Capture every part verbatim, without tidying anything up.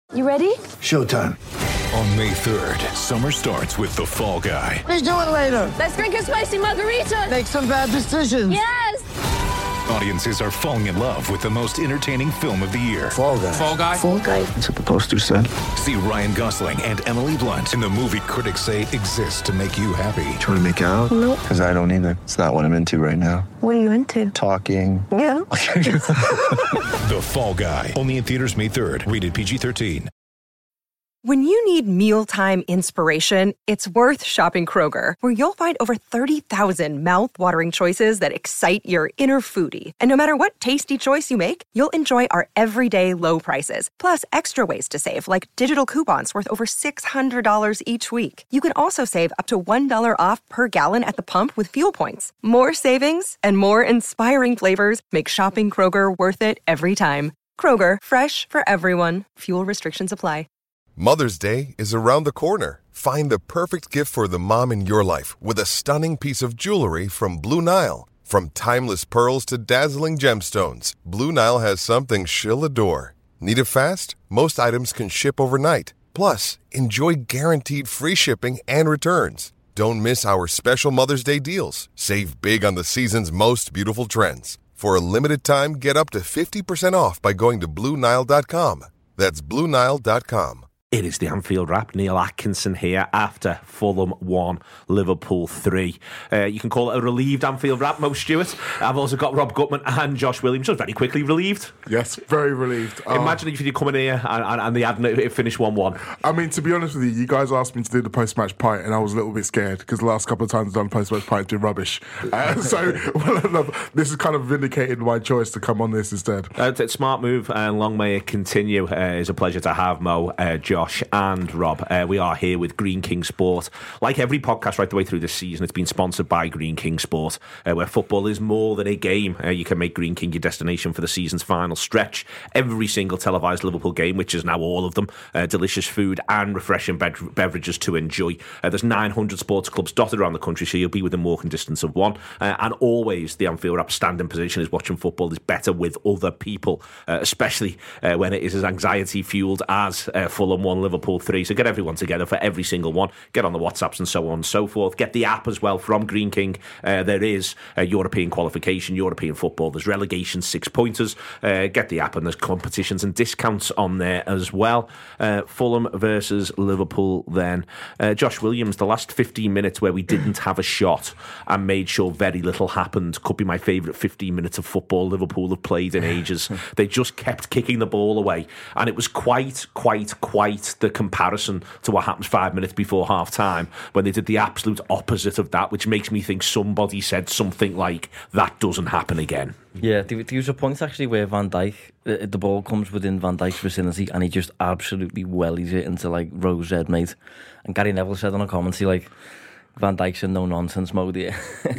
You ready? Showtime. On May third, summer starts with The Fall Guy. Let's do it later. Let's drink a spicy margarita. Make some bad decisions. Yes! Audiences are falling in love with the most entertaining film of the year. Fall Guy. Fall Guy? Fall Guy. That's what the poster said. See Ryan Gosling and Emily Blunt in the movie critics say exists to make you happy. Trying to make it out? Nope. Because I don't either. It's not what I'm into right now. What are you into? Talking. Yeah. The Fall Guy. Only in theaters May third. Rated P G thirteen. When you need mealtime inspiration, it's worth shopping Kroger, where you'll find over thirty thousand mouth-watering choices that excite your inner foodie. And no matter what tasty choice you make, you'll enjoy our everyday low prices, plus extra ways to save, like digital coupons worth over six hundred dollars each week. You can also save up to one dollar off per gallon at the pump with fuel points. More savings and more inspiring flavors make shopping Kroger worth it every time. Kroger, fresh for everyone. Fuel restrictions apply. Mother's Day is around the corner. Find the perfect gift for the mom in your life with a stunning piece of jewelry from Blue Nile. From timeless pearls to dazzling gemstones, Blue Nile has something she'll adore. Need it fast? Most items can ship overnight. Plus, enjoy guaranteed free shipping and returns. Don't miss our special Mother's Day deals. Save big on the season's most beautiful trends. For a limited time, get up to fifty percent off by going to Blue Nile dot com. That's Blue Nile dot com. It is the Anfield Wrap. Neil Atkinson here after Fulham one, Liverpool three. Uh, you can call it a relieved Anfield Wrap, Mo Stewart. I've also got Rob Gutman and Josh Williams. Just very quickly relieved. Yes, very relieved. Uh, Imagine if you come in here and, and, and they hadn't it finished one one. I mean, to be honest with you, you guys asked me to do the post-match pint and I was a little bit scared because the last couple of times I've done post-match pint, it's been rubbish. Uh, so well, this has kind of vindicated my choice to come on this instead. Uh, it's a smart move and long may it continue. Uh, it's a pleasure to have Mo, uh, Josh and Rob. Uh, we are here with Greene King Sport. Like every podcast right the way through this season, it's been sponsored by Greene King Sport, uh, where football is more than a game. Uh, you can make Greene King your destination for the season's final stretch. Every single televised Liverpool game, which is now all of them, uh, delicious food and refreshing be- beverages to enjoy. Uh, there's nine hundred sports clubs dotted around the country, so you'll be within walking distance of one. Uh, and always the Anfield Wrap standing position is watching football is better with other people, uh, especially uh, when it is as anxiety-fueled as uh, Fulham one, Liverpool three. So get everyone together for every single one. Get on the WhatsApps and so on and so forth. Get the app as well from Greene King. Uh, there is a European qualification, European football. There's relegation, six pointers. Uh, get the app and there's competitions and discounts on there as well. Uh, Fulham versus Liverpool then. Uh, Josh Williams, the last fifteen minutes where we didn't have a shot and made sure very little happened could be my favourite fifteen minutes of football Liverpool have played in ages. They just kept kicking the ball away and it was quite, quite, quite the comparison to what happens five minutes before half time when they did the absolute opposite of that, which makes me think somebody said something like that doesn't happen again. Yeah, there, there was a point actually where Van Dijk, the, the ball comes within Van Dijk's vicinity and he just absolutely wellies it into like Rose Red, mate. And Gary Neville said on a commentary like, Van Dijk's in no nonsense mode here.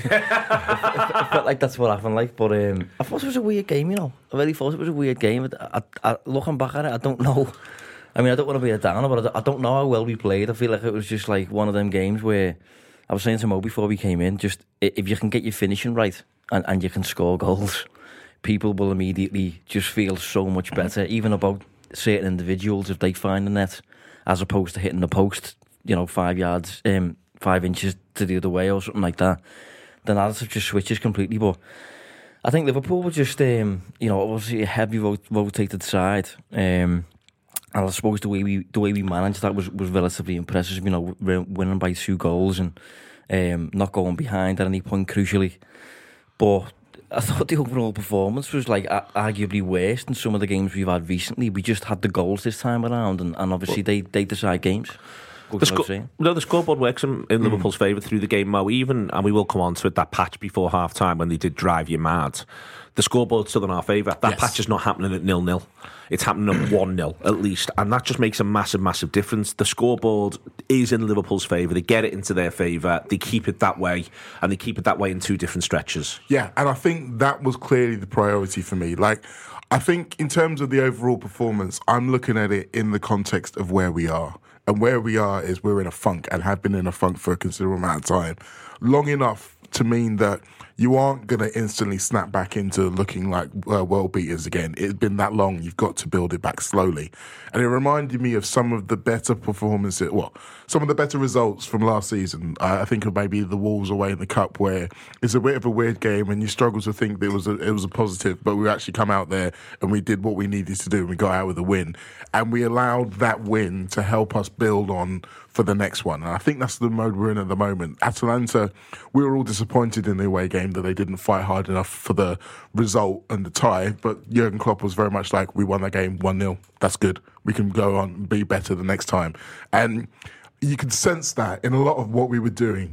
I felt like that's what happened, like, but um, I thought it was a weird game, you know. I really thought it was a weird game. I, I, I, looking back at it, I don't know. I mean, I don't want to be a downer, but I don't know how well we played. I feel like it was just like one of them games where I was saying to Mo before we came in, just if you can get your finishing right and, and you can score goals, people will immediately just feel so much better, even about certain individuals if they find the net, as opposed to hitting the post, you know, five yards, um, five inches to the other way or something like that. The narrative just switches completely. But I think Liverpool were just, um, you know, obviously a heavy rot- rotated side. Um, And I suppose the way we the way we managed that was, was relatively impressive. You know, winning by two goals and um, not going behind at any point, crucially. But I thought the overall performance was like arguably worse than some of the games we've had recently. We just had the goals this time around, and, and obviously they, they decide games. The, sco- no, the scoreboard works in, in mm. Liverpool's favour through the game, Mo. Even, and we will come on to it, that patch before half time when they did drive you mad. The scoreboard's still in our favour. That yes. patch is not happening at nil nil. It's happening at one nil at least. And that just makes a massive, massive difference. The scoreboard is in Liverpool's favour. They get it into their favour. They keep it that way. And they keep it that way in two different stretches. Yeah, and I think that was clearly the priority for me. Like, I think in terms of the overall performance, I'm looking at it in the context of where we are. And where we are is we're in a funk and have been in a funk for a considerable amount of time. Long enough to mean that you aren't going to instantly snap back into looking like uh, world beaters again. It's been that long. You've got to build it back slowly. And it reminded me of some of the better performances, well, some of the better results from last season. Uh, I think of maybe the Wolves away in the Cup, where it's a bit of a weird game and you struggle to think that it was a, it was a positive, but we actually come out there and we did what we needed to do and we got out with a win. And we allowed that win to help us build on for the next one. And I think that's the mode we're in at the moment. Atalanta, we were all disappointed in the away game that they didn't fight hard enough for the result and the tie, but Jurgen Klopp was very much like, we won that game one nil. That's good. We can go on and be better the next time. And you could sense that in a lot of what we were doing.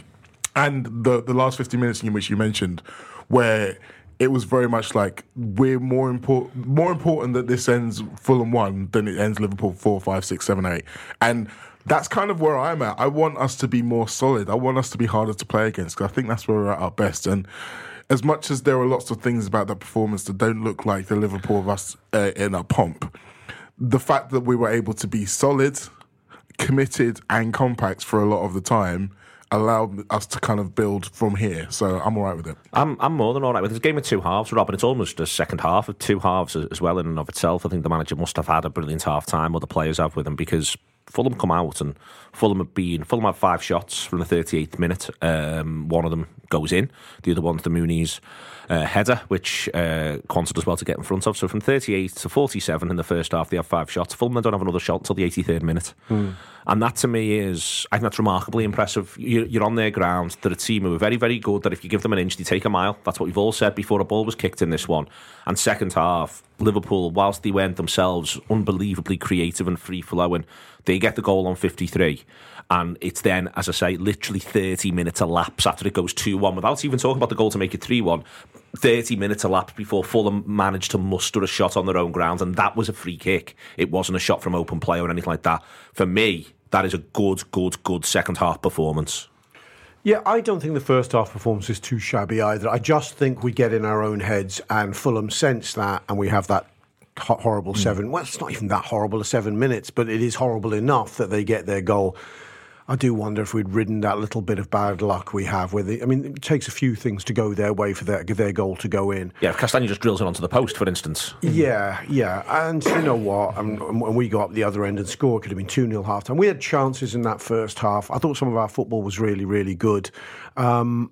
And the the last fifty minutes in which you mentioned, where it was very much like, we're more important more important that this ends Fulham one than it ends Liverpool four, five, six, seven, eight. And that's kind of where I'm at. I want us to be more solid. I want us to be harder to play against, because I think that's where we're at our best. And as much as there are lots of things about that performance that don't look like the Liverpool of us uh, in a pomp, the fact that we were able to be solid, committed and compact for a lot of the time allowed us to kind of build from here. So I'm all right with it. I'm I'm more than all right with it. It's a game of two halves, Rob, and it's almost a second half of two halves as well in and of itself. I think the manager must have had a brilliant half-time, or the players have with him, because Fulham come out and Fulham have been Fulham had five shots from the thirty-eighth minute. Um, one of them goes in. The other one's the Mooney's uh, header, which uh, Quanta does well to get in front of. So from thirty-eight to forty-seven in the first half, they have five shots. Fulham don't have another shot until the eighty-third minute. Mm. And that to me is, I think that's remarkably impressive. You're on their ground. They're a team who are very, very good, that if you give them an inch, they take a mile. That's what we've all said before a ball was kicked in this one. And second half, Liverpool, whilst they weren't themselves unbelievably creative and free-flowing, they get the goal on fifty-three. And it's then, as I say, literally thirty minutes elapse after it goes two one, without even talking about the goal to make it three one. thirty minutes elapsed before Fulham managed to muster a shot on their own ground, and that was a free kick. It wasn't a shot from open play or anything like that. For me, that is a good, good, good second half performance. Yeah, I don't think the first half performance is too shabby either. I just think we get in our own heads, and Fulham sense that, and we have that horrible seven. Well, it's not even that horrible, a seven minutes, but it is horrible enough that they get their goal. I do wonder if we'd ridden that little bit of bad luck we have with it. I mean, it takes a few things to go their way for their, their goal to go in. Yeah, if Castagna just drills it onto the post, for instance. Yeah, yeah. And you know what? And when we got up the other end and scored, it could have been two nil half time. We had chances in that first half. I thought some of our football was really, really good. Um,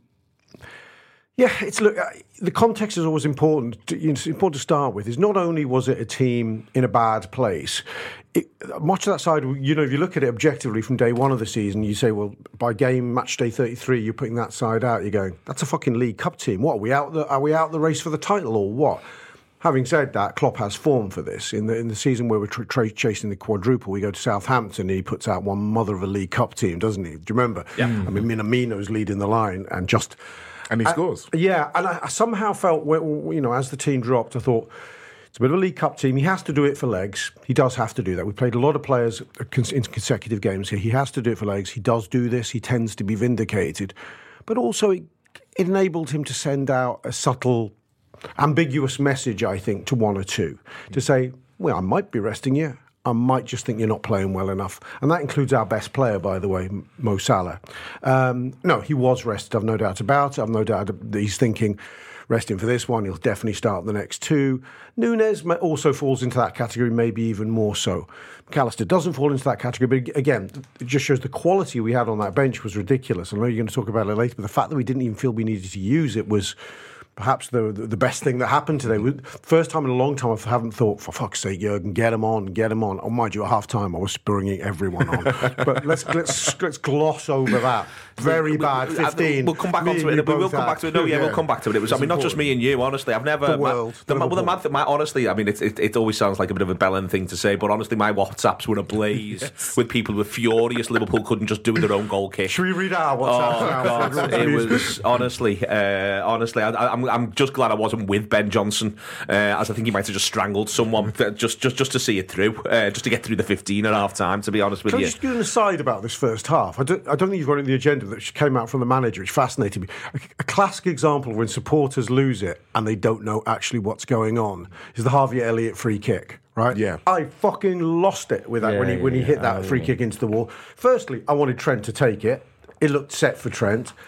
yeah, it's look. The context is always important. To, you know, it's important to start with. Is not only was it a team in a bad place, it, much of that side. You know, if you look at it objectively from day one of the season, you say, well, by game match day thirty-three, you're putting that side out. You're going, that's a fucking League Cup team. What are we out? The, are we out the race for the title or what? Having said that, Klopp has form for this. In the in the season where we're tra- tra- chasing the quadruple, we go to Southampton and he puts out one mother of a League Cup team, doesn't he? Do you remember? Yeah. I mean, Minamino's leading the line and just. And he scores. I, yeah, and I, I somehow felt, you know, as the team dropped, I thought, it's a bit of a League Cup team. He has to do it for legs. He does have to do that. We played a lot of players in consecutive games here. He has to do it for legs. He does do this. He tends to be vindicated. But also, it, it enabled him to send out a subtle, ambiguous message, I think, to one or two. To say, well, I might be resting you. I might just think you're not playing well enough. And that includes our best player, by the way, Mo Salah. Um, no, he was rested, I've no doubt about it. I've no doubt that he's thinking, resting for this one, he'll definitely start the next two. Nunes also falls into that category, maybe even more so. McAllister doesn't fall into that category, but again, it just shows the quality we had on that bench was ridiculous. I know you're going to talk about it later, but the fact that we didn't even feel we needed to use it was perhaps the the best thing that happened today. First time in a long time I haven't thought, for fuck's sake, Jurgen, get him on, get him on. Oh, mind you, at half time I was bringing everyone on. But let's let's let's gloss over that. Very we, bad. Fifteen. We'll come back onto it. We will come back to it. No, yeah, yeah, we'll come back to it. It was. I mean, not just me and you. Honestly, I've never. The world. My, the, well, the mad thing. My, honestly, I mean, it, it it always sounds like a bit of a bellend thing to say, but honestly, my WhatsApps were ablaze yes. with people who were furious. Liverpool couldn't just do their own goal kick. Should we read our WhatsApps? Oh God, it was honestly, uh, honestly, I, I'm I'm just glad I wasn't with Ben Johnson, uh, as I think he might have just strangled someone just just just to see it through, uh, just to get through the fifteen at half time. To be honest with Can you, I just give an aside about this first half? I don't, I don't think you've got it in the agenda that came out from the manager, which fascinated me. A, a classic example of when supporters lose it and they don't know actually what's going on is the Harvey Elliott free kick. Right? Yeah. I fucking lost it with that yeah, when he when he yeah, hit that yeah. free kick into the wall. Firstly, I wanted Trent to take it. It looked set for Trent.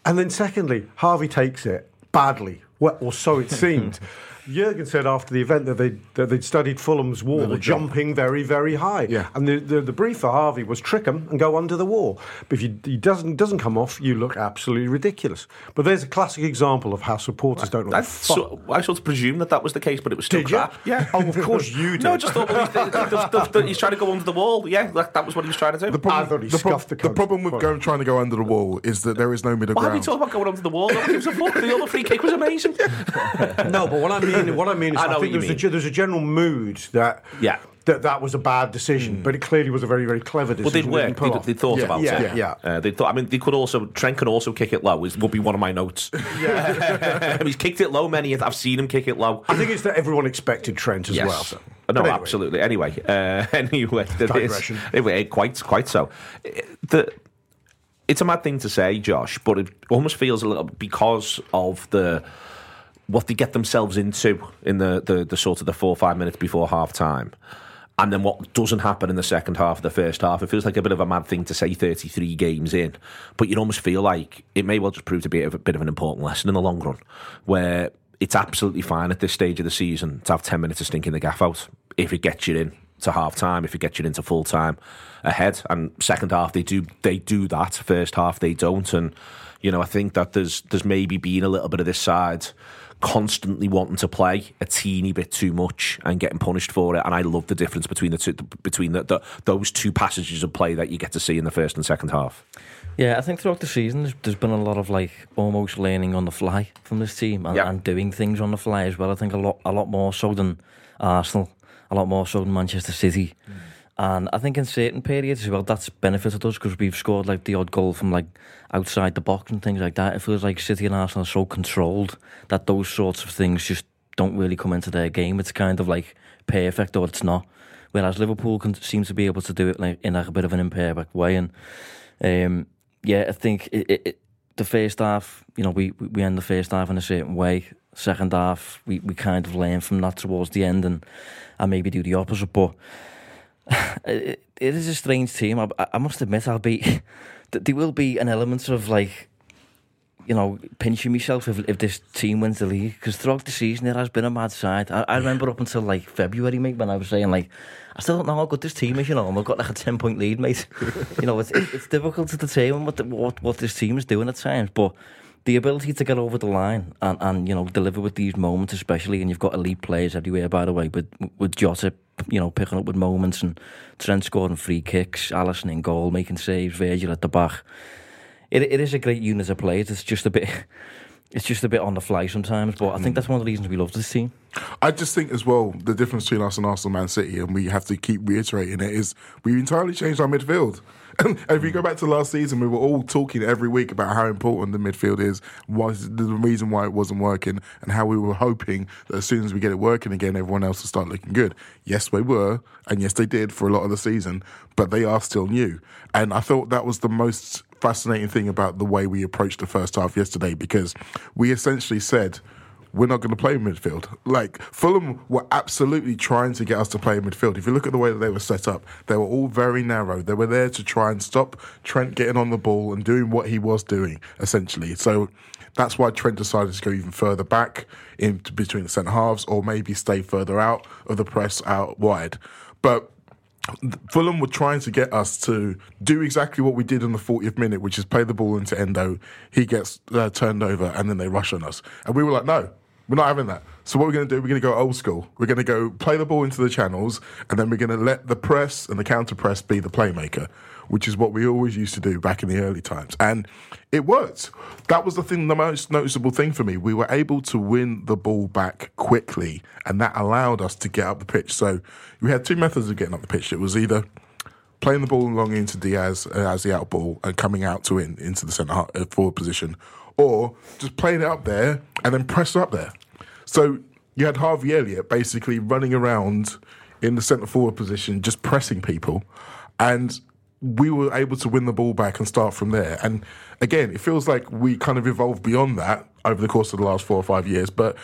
And then secondly, Harvey takes it badly, well, or so it seemed. Jurgen said after the event that they'd, that they'd studied Fulham's wall, Really jumping very, very high. Yeah. And the, the, the brief for Harvey was trick him and go under the wall. But if you, he doesn't doesn't come off, you look absolutely ridiculous. But there's a classic example of how supporters don't know. I, so, I sort of presume that that was the case, but it was still Did crap. you? Yeah. Oh, of course you did. No, I just thought well, he's, the, the, the, he's trying to go under the wall. Yeah, that, that was what he was trying to do. The problem, I thought he the, prob- scuffed the the cunt. problem with going, trying to go under the wall is that there is no middle Why are we ground. talking about going under the wall? No one gives a fuck. The other free kick was amazing. No, but what I mean, what I mean is, I I, know think what you there's a, mean. ge- there's a general mood that Yeah. that that was a bad decision, but it clearly was a very, very clever Well, decision. they'd they didn't worked. pull They, off. they thought Yeah, about yeah, it. yeah. Uh, they thought. I mean, they could also. Trent can also kick it low. Is would be one of my notes. Yeah. He's kicked it low. Many. I've seen him kick it low. I think it's that everyone expected Trent as Yes. well. So. No, But anyway. absolutely. Anyway, uh, anyway, there is- Digression. anyway, quite, quite so. The, it's a mad thing to say, Josh, but it almost feels a little because of the what they get themselves into in the, the, the sort of the four or five minutes before half time. And then what doesn't happen in the second half of the first half, it feels like a bit of a mad thing to say thirty-three games in. But you'd almost feel like it may well just prove to be a bit of an important lesson in the long run, where it's absolutely fine at this stage of the season to have ten minutes of stinking the gaff out if it gets you in to half time, if it gets you into full time ahead. And second half they do they do that. First half they don't. And you know, I think that there's there's maybe been a little bit of this side constantly wanting to play a teeny bit too much and getting punished for it. And I love the difference between the two, between the, the, those two passages of play that you get to see in the first and second half. Yeah, I think throughout the season there's, there's been a lot of like almost learning on the fly from this team and, Yep. and doing things on the fly as well. I think a lot a lot more so than Arsenal, a lot more so than Manchester City. Mm. And I think in certain periods as well, that's benefited us because we've scored like the odd goal from like outside the box and things like that. It feels like City and Arsenal are so controlled that those sorts of things just don't really come into their game. It's kind of like perfect or it's not. Whereas Liverpool can seem to be able to do it like in like a bit of an imperfect way. And um, yeah, I think it, it, it, the first half, you know, we, we end the first half in a certain way. Second half, we, we kind of learn from that towards the end and, and maybe do the opposite. But it, it is a strange team. I, I must admit, I'll be. There will be an element of like, you know, pinching myself if, if this team wins the league because throughout the season there has been a mad side. I, I remember up until like February, mate, when I was saying like, I still don't know how good this team is. You know, and we've got like a ten point lead, mate. You know, it's it's difficult to determine what the, what what this team is doing at times, but the ability to get over the line and, and you know deliver with these moments, especially, and you've got elite players everywhere, by the way, with with Jota, you know, picking up with moments and Trent scoring free kicks, Alisson in goal, making saves, Virgil at the back. It it is a great unit of players. It's just a bit, it's just a bit on the fly sometimes. But I think that's one of the reasons we love this team. I just think as well, the difference between us and Arsenal, Man City, and we have to keep reiterating it, is we entirely changed our midfield. And if you go back to last season, we were all talking every week about how important the midfield is, was the reason why it wasn't working, and how we were hoping that as soon as we get it working again, everyone else will start looking good. Yes, they were, and yes, they did for a lot of the season, but they are still new. And I thought that was the most fascinating thing about the way we approached the first half yesterday, because we essentially said, we're not going to play midfield. Like, Fulham were absolutely trying to get us to play midfield. If you look at the way that they were set up, they were all very narrow. They were there to try and stop Trent getting on the ball and doing what he was doing, essentially. So that's why Trent decided to go even further back in between the centre halves, or maybe stay further out of the press, out wide. But Fulham were trying to get us to do exactly what we did in the fortieth minute, which is play the ball into Endo. He gets uh, turned over, and then they rush on us. And we were like, no, we're not having that. So what we're going to do, we're going to go old school. We're going to go play the ball into the channels, and then we're going to let the press and the counter press be the playmaker, which is what we always used to do back in the early times. And it worked. That was the thing, the most noticeable thing for me. We were able to win the ball back quickly, and that allowed us to get up the pitch. So we had two methods of getting up the pitch. It was either playing the ball along into Diaz as the out ball and coming out to in into the centre forward position, or just playing it up there and then press up there. So you had Harvey Elliott basically running around in the centre forward position, just pressing people, and we were able to win the ball back and start from there. And again, it feels like we kind of evolved beyond that over the course of the last four or five years, but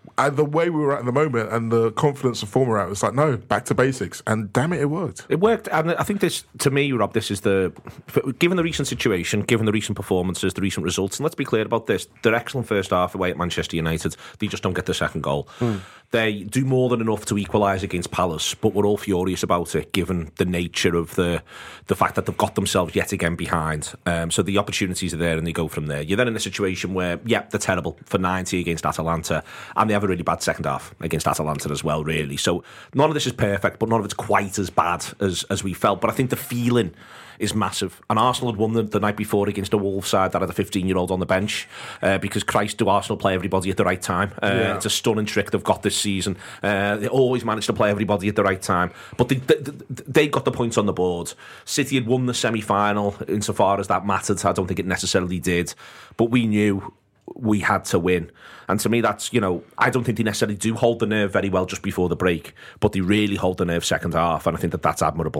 And the way we were at the moment and the confidence of form we're at, it's like, no, back to basics. And damn it, it worked. It worked. And I think this, to me, Rob, this is the... Given the recent situation, given the recent performances, the recent results, and let's be clear about this, they're excellent first half away at Manchester United. They just don't get the second goal. Mm. They do more than enough to equalise against Palace, but we're all furious about it, given the nature of the the fact that they've got themselves yet again behind. Um, so the opportunities are there and they go from there. You're then in a situation where, yeah, they're terrible for ninety against Atalanta, and they have a really bad second half against Atalanta as well, really. So none of this is perfect, but none of it's quite as bad as, as we felt. But I think the feeling is massive. And Arsenal had won the, the night before against a Wolves side that had a fifteen-year-old on the bench uh, because, Christ, do Arsenal play everybody at the right time? Uh, yeah. It's a stunning trick they've got this season. Uh, they always manage to play everybody at the right time. But they, they, they got the points on the board. City had won the semi-final insofar as that mattered. I don't think it necessarily did. But we knew we had to win. And to me, that's, you know, I don't think they necessarily do hold the nerve very well just before the break, but they really hold the nerve second half, and I think that that's admirable.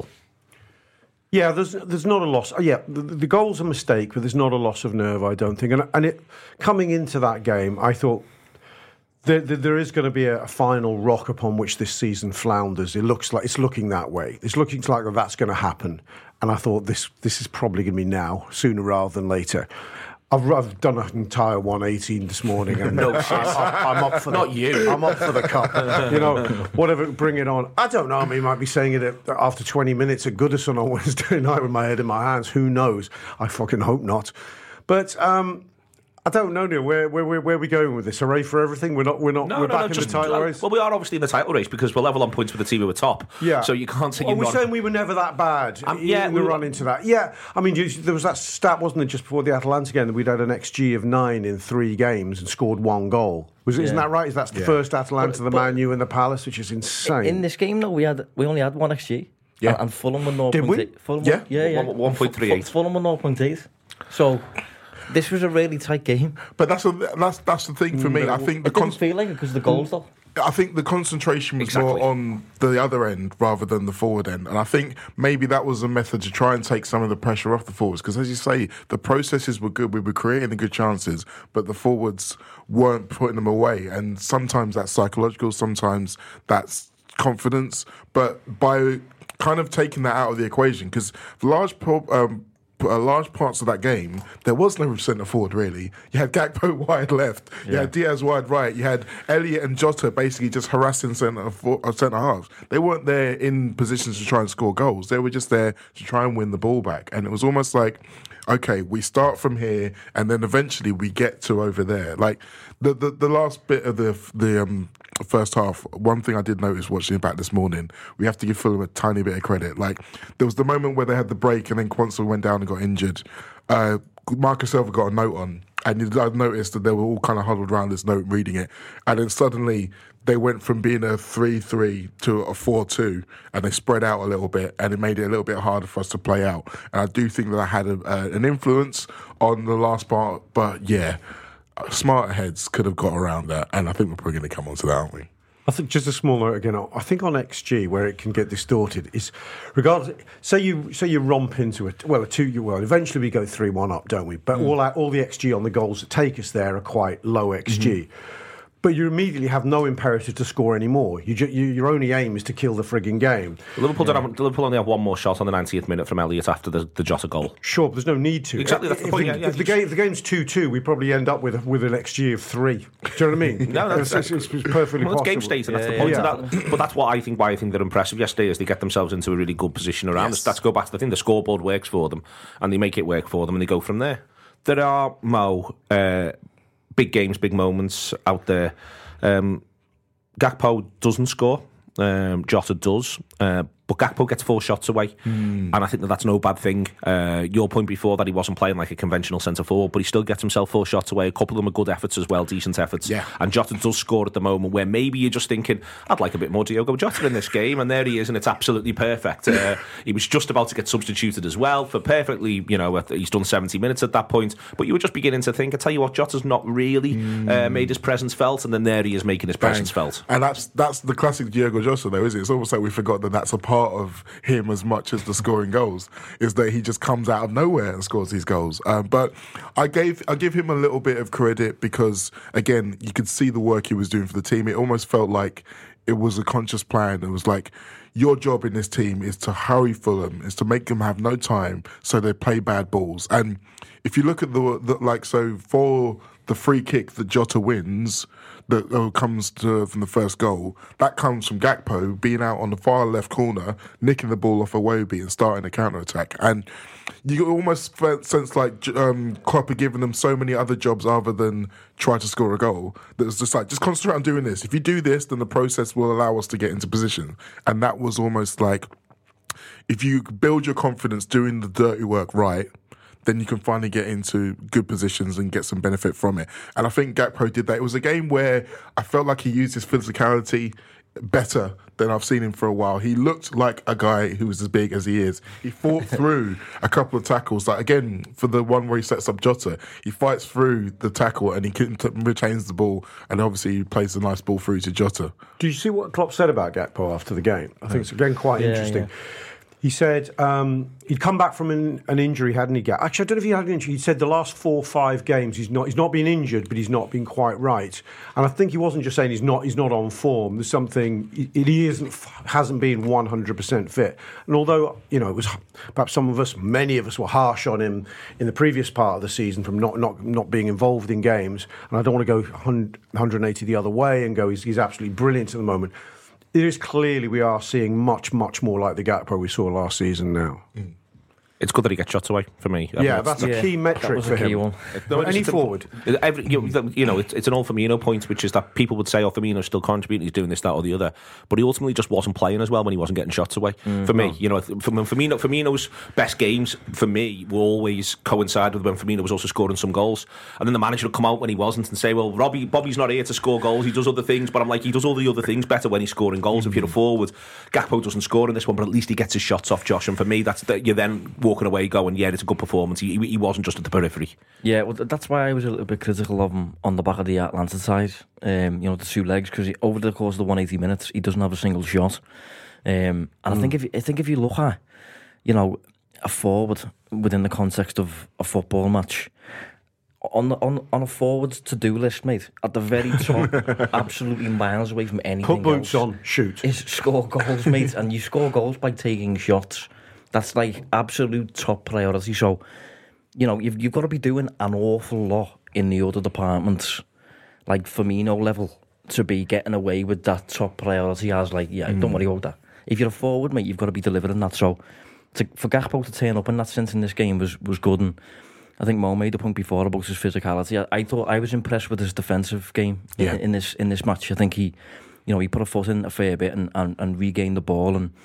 Yeah, there's there's not a loss. Oh, yeah, the, the goal's a mistake, but there's not a loss of nerve, I don't think. And and it coming into that game, I thought there, there, there is going to be a, a final rock upon which this season flounders. It looks like it's looking that way. It's looking like that's going to happen. And I thought this this is probably going to be now, sooner rather than later. I've, I've done an entire one eighteen this morning, and no, I, I, I'm up for not the, you. I'm up for the cup. You know, whatever, bring it on. I don't know. I mean, might be saying it after twenty minutes at Goodison on Wednesday night with my head in my hands. Who knows? I fucking hope not. But um, I don't know, Neil. Where where where, where are we going with this? Hooray for everything? We're not. We're not. No, we're no, back no, in just, the title race. Well, we are obviously in the title race because we're level on points with the team who were top. Yeah. So you can't say well, you're we're not. saying we were never that bad. Um, in, yeah, in the we run into that. Yeah. I mean, you, there was that stat, wasn't it, just before the Atalanta game, that we'd had an X G of nine in three games and scored one goal. Was, yeah. Isn't that right? Is that the yeah. first Atalanta, but, the Man U, and the Palace, which is insane. In this game, though, we had we only had one X G. Yeah. And, and Fulham were zero point eight. Did we? Fulham yeah. Were, yeah, yeah. one point three eight. Fulham were zero point eight. So this was a really tight game. But that's a, that's that's the thing for me. No, I think the it didn't con- feel like it because of the goals, though. I think the concentration was exactly. more on the other end rather than the forward end. And I think maybe that was a method to try and take some of the pressure off the forwards. Because as you say, the processes were good. We were creating the good chances, but the forwards weren't putting them away. And sometimes that's psychological, sometimes that's confidence. But by kind of taking that out of the equation, because large pro- um, Uh, large parts of that game, there was no centre forward really. You had Gakpo wide left, you yeah. had Diaz wide right, you had Elliott and Jota basically just harassing centre uh, centre halves. They weren't there in positions to try and score goals. They were just there to try and win the ball back. And it was almost like, okay, we start from here, and then eventually we get to over there. Like the the, the last bit of the the um, first half, one thing I did notice watching it back this morning, we have to give Fulham a tiny bit of credit. Like there was the moment where they had the break, and then Quansel went down and got injured. Uh, Marcus Silva got a note on, and I noticed that they were all kind of huddled around this note reading it, and then suddenly they went from being a three three to a four two, and they spread out a little bit, and it made it a little bit harder for us to play out. And I do think that I had a, uh, an influence on the last part, but yeah, smarter heads could have got around that, and I think we're probably going to come on to that, aren't we? I think just a small note again. I think on X G where it can get distorted is, regardless. Say you say you romp into it. Well, a two. Well, eventually we go three one up, don't we? But mm. all our, all the X G on the goals that take us there are quite low X G. Mm-hmm. But you immediately have no imperative to score anymore. You, ju- you your only aim is to kill the frigging game. Liverpool, yeah. don't have, Liverpool only have one more shot on the ninetieth minute from Elliott after the, the Jota goal. Sure, but there's no need to. Exactly, that's if, the point. If, yeah, yeah, if, the, game, if the game's two two, we probably end up with with an X G of three. Do you know what I mean? no, that's, it's, it's, it's perfectly well, possible. It's game state, and yeah, that's the yeah, point yeah. of that. But that's what I think. Why I think they're impressive yesterday is they get themselves into a really good position around yes. us. Let's go back to the thing. The scoreboard works for them, and they make it work for them, and they go from there. There are Mo uh, big games, big moments out there. Um, Gakpo doesn't score. Um, Jota does. Uh, but Gakpo gets four shots away. Mm. And I think that that's no bad thing. Uh, your point before that he wasn't playing like a conventional centre forward, but he still gets himself four shots away. A couple of them are good efforts as well, decent efforts. Yeah. And Jota does score at the moment where maybe you're just thinking, I'd like a bit more Diogo Jota in this game. And there he is, and it's absolutely perfect. Uh, he was just about to get substituted as well for perfectly, you know, he's done seventy minutes at that point. But you were just beginning to think, I tell you what, Jota's not really mm. uh, made his presence felt. And then there he is making his Bang. presence felt. And that's that's the classic Diogo Jota, though, isn't it? It's almost like we forgot that that's a part part of him as much as the scoring goals, is that he just comes out of nowhere and scores these goals. Um, but I gave I give him a little bit of credit because, again, you could see the work he was doing for the team. It almost felt like it was a conscious plan. It was like, your job in this team is to hurry Fulham, is to make them have no time so they play bad balls. And if you look at the, the like, so for the free kick that Jota wins, that uh, comes to, from the first goal, that comes from Gakpo being out on the far left corner, nicking the ball off Iwobi and starting a counter-attack. And you almost sense like um, Klopp had given them so many other jobs other than try to score a goal, that it's just like, just concentrate on doing this. If you do this, then the process will allow us to get into position. And that was almost like, if you build your confidence doing the dirty work right, then you can finally get into good positions and get some benefit from it. And I think Gakpo did that. It was a game where I felt like he used his physicality better than I've seen him for a while. He looked like a guy who was as big as he is. He fought through a couple of tackles. Like, again, for the one where he sets up Jota, he fights through the tackle and he retains the ball, and obviously he plays a nice ball through to Jota. Did you see what Klopp said about Gakpo after the game? I think it's, again, quite yeah, interesting. Yeah. He said um, he'd come back from an, an injury, hadn't he? Actually, I don't know if he had an injury. He said the last four or five games he's not he's not been injured, but he's not been quite right. And I think he wasn't just saying he's not he's not on form. There's something he, he isn't hasn't been one hundred percent fit. And although, you know, it was perhaps some of us, many of us, were harsh on him in the previous part of the season from not not not being involved in games. And I don't want to go one hundred eighty the other way and go he's, he's absolutely brilliant at the moment. It is clearly we are seeing much, much more like the Gakpo we saw last season now. Mm. It's good that he gets shots away for me. I yeah, mean, that's a yeah, key metric for him. One. No, any forward. Every, you, know, you know, it's, it's an old Firmino point, which is that people would say, oh, Firmino's still contributing, he's doing this, that or the other. But he ultimately just wasn't playing as well when he wasn't getting shots away. Mm, for me, no. you know, for, Firmino, Firmino's best games, for me, will always coincide with when Firmino was also scoring some goals. And then the manager would come out when he wasn't and say, well, Robbie, Bobby's not here to score goals, he does other things. But I'm like, he does all the other things better when he's scoring goals. Mm-hmm. If you're a forward, Gakpo doesn't score in this one, but at least he gets his shots off, Josh. And for me, that's the, you're then walking away going, yeah, it's a good performance. He, he wasn't just at the periphery. Yeah, well, that's why I was a little bit critical of him on the back of the Atlanta side. Um, you know, the two legs, because over the course of the one hundred eighty minutes, he doesn't have a single shot. Um, and mm. I think if I think if you look at, you know, a forward within the context of a football match, on the, on on a forward's to-do list, mate, at the very top, absolutely miles away from anything. Put boots else, on, shoot. Is score goals, mate, and you score goals by taking shots. That's like absolute top priority. So, you know, you've, you've got to be doing an awful lot in the other departments, like Firmino level, to be getting away with that top priority as like, yeah, mm. don't worry about that. If you're a forward, mate, you've got to be delivering that. So, to, for Gakpo to turn up in that sense in this game was, was good. And I think Mo made a point before about his physicality. I, I thought I was impressed with his defensive game yeah. in, in this in this match. I think he, you know, he put a foot in a fair bit and, and, and regained the ball, and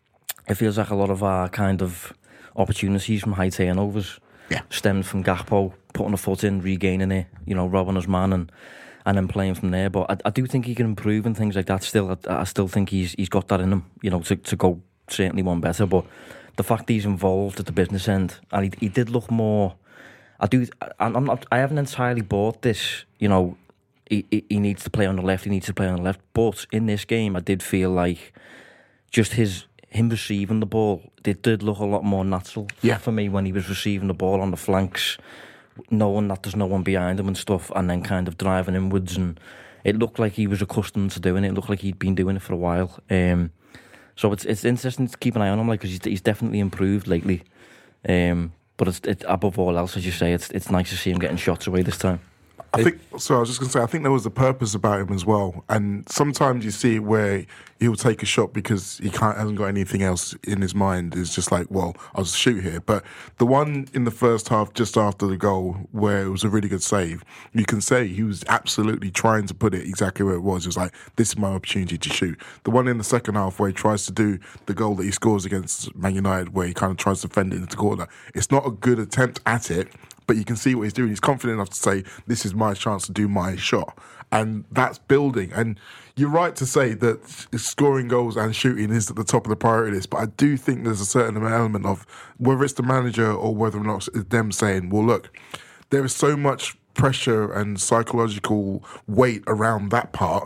it feels like a lot of our kind of opportunities from high turnovers yeah. stemmed from Gakpo putting a foot in, regaining it, you know, robbing his man, and and then playing from there. But I, I do think he can improve and things like that. Still, I, I still think he's he's got that in him, you know, to to go certainly one better. But the fact he's involved at the business end, and he he did look more. I do. I'm not. I haven't entirely bought this. You know, he he, he needs to play on the left. He needs to play on the left. But in this game, I did feel like just his. Him receiving the ball, it did look a lot more natural yeah. for me when he was receiving the ball on the flanks, knowing that there's no one behind him and stuff, and then kind of driving inwards, and it looked like he was accustomed to doing it. It looked like he'd been doing it for a while. Um, so it's it's interesting to keep an eye on him, like, because he's, he's definitely improved lately. Um, but it's it, above all else, as you say, it's it's nice to see him getting shots away this time. I think, so I was just going to say, I think there was a purpose about him as well. And sometimes you see where he'll take a shot because he can't, hasn't got anything else in his mind. It's just like, well, I'll just shoot here. But the one in the first half, just after the goal, where it was a really good save, you can say he was absolutely trying to put it exactly where it was. It was like, this is my opportunity to shoot. The one in the second half where he tries to do the goal that he scores against Man United, where he kind of tries to fend it into corner, it's not a good attempt at it, but you can see what he's doing. He's confident enough to say, this is my chance to do my shot. And that's building. And you're right to say that scoring goals and shooting is at the top of the priority list, but I do think there's a certain element of, whether it's the manager or whether or not it's them saying, well, look, there is so much pressure and psychological weight around that part.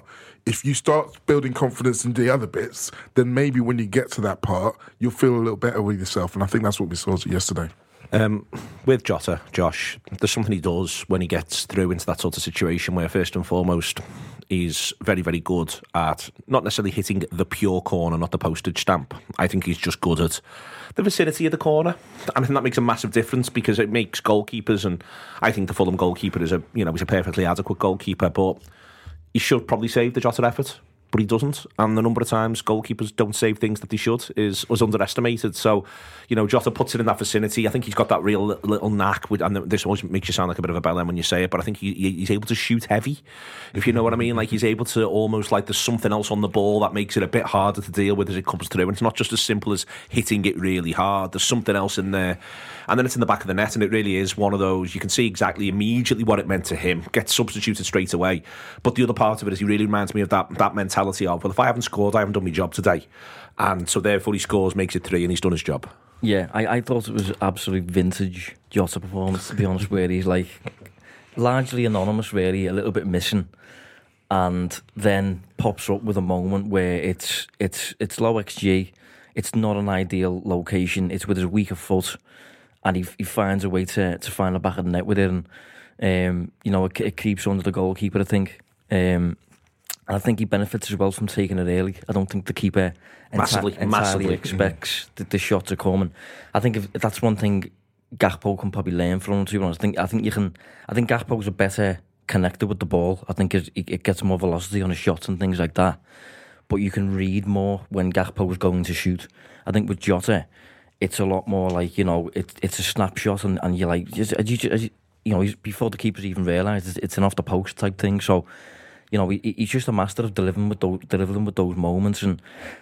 if you start building confidence in the other bits, then maybe when you get to that part, you'll feel a little better with yourself. And I think that's what we saw yesterday. Um, with Jota, Josh, there's something he does when he gets through into that sort of situation where, first and foremost, he's very, very good at not necessarily hitting the pure corner, not the postage stamp. I think he's just good at the vicinity of the corner, and I think that makes a massive difference because it makes goalkeepers, and I think the Fulham goalkeeper is a, you know, he's a perfectly adequate goalkeeper, but he should probably save the Jota effort. But he doesn't, and the number of times goalkeepers don't save things that they should is was underestimated. So, you know, Jota puts it in that vicinity. I think he's got that real little, little knack with, and this always makes you sound like a bit of a bellend when you say it, but I think he, he's able to shoot heavy, if you know what I mean. Like, he's able to almost, like, there's something else on the ball that makes it a bit harder to deal with as it comes through, and it's not just as simple as hitting it really hard. There's something else in there, and then it's in the back of the net, and it really is one of those, you can see exactly immediately what it meant to him, gets substituted straight away. But the other part of it is he really reminds me of that, that mentality of, well, if I haven't scored, I haven't done my job today. And so therefore he scores, makes it three, and he's done his job. Yeah, I, I thought it was absolute vintage Jota performance, to be honest, where he's like largely anonymous, really, a little bit missing, and then pops up with a moment where it's it's it's low X G, it's not an ideal location, it's with his weaker foot, and he he finds a way to, to find the back of the net with it, and um, you know, it, it keeps under the goalkeeper, I think. Um, And I think he benefits as well from taking it early. I don't think the keeper enti- massively, entirely massively. expects the, the shot to come. And I think if, if that's one thing Gakpo can probably learn from him. To be honest, I think I think you can. I think Gakpo's a better connector with the ball. I think it, it gets more velocity on his shots and things like that. But you can read more when Gakpo is going to shoot. I think with Jota, it's a lot more like, you know, it, it's a snapshot, and, and you're like, as you, as you, you know, before the keepers even realise, it's, it's an off the post type thing. So, you know, he, he's just a master of delivering with those, delivering with those moments. And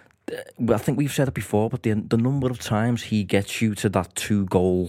uh, I think we've said it before, but the the number of times he gets you to that two goal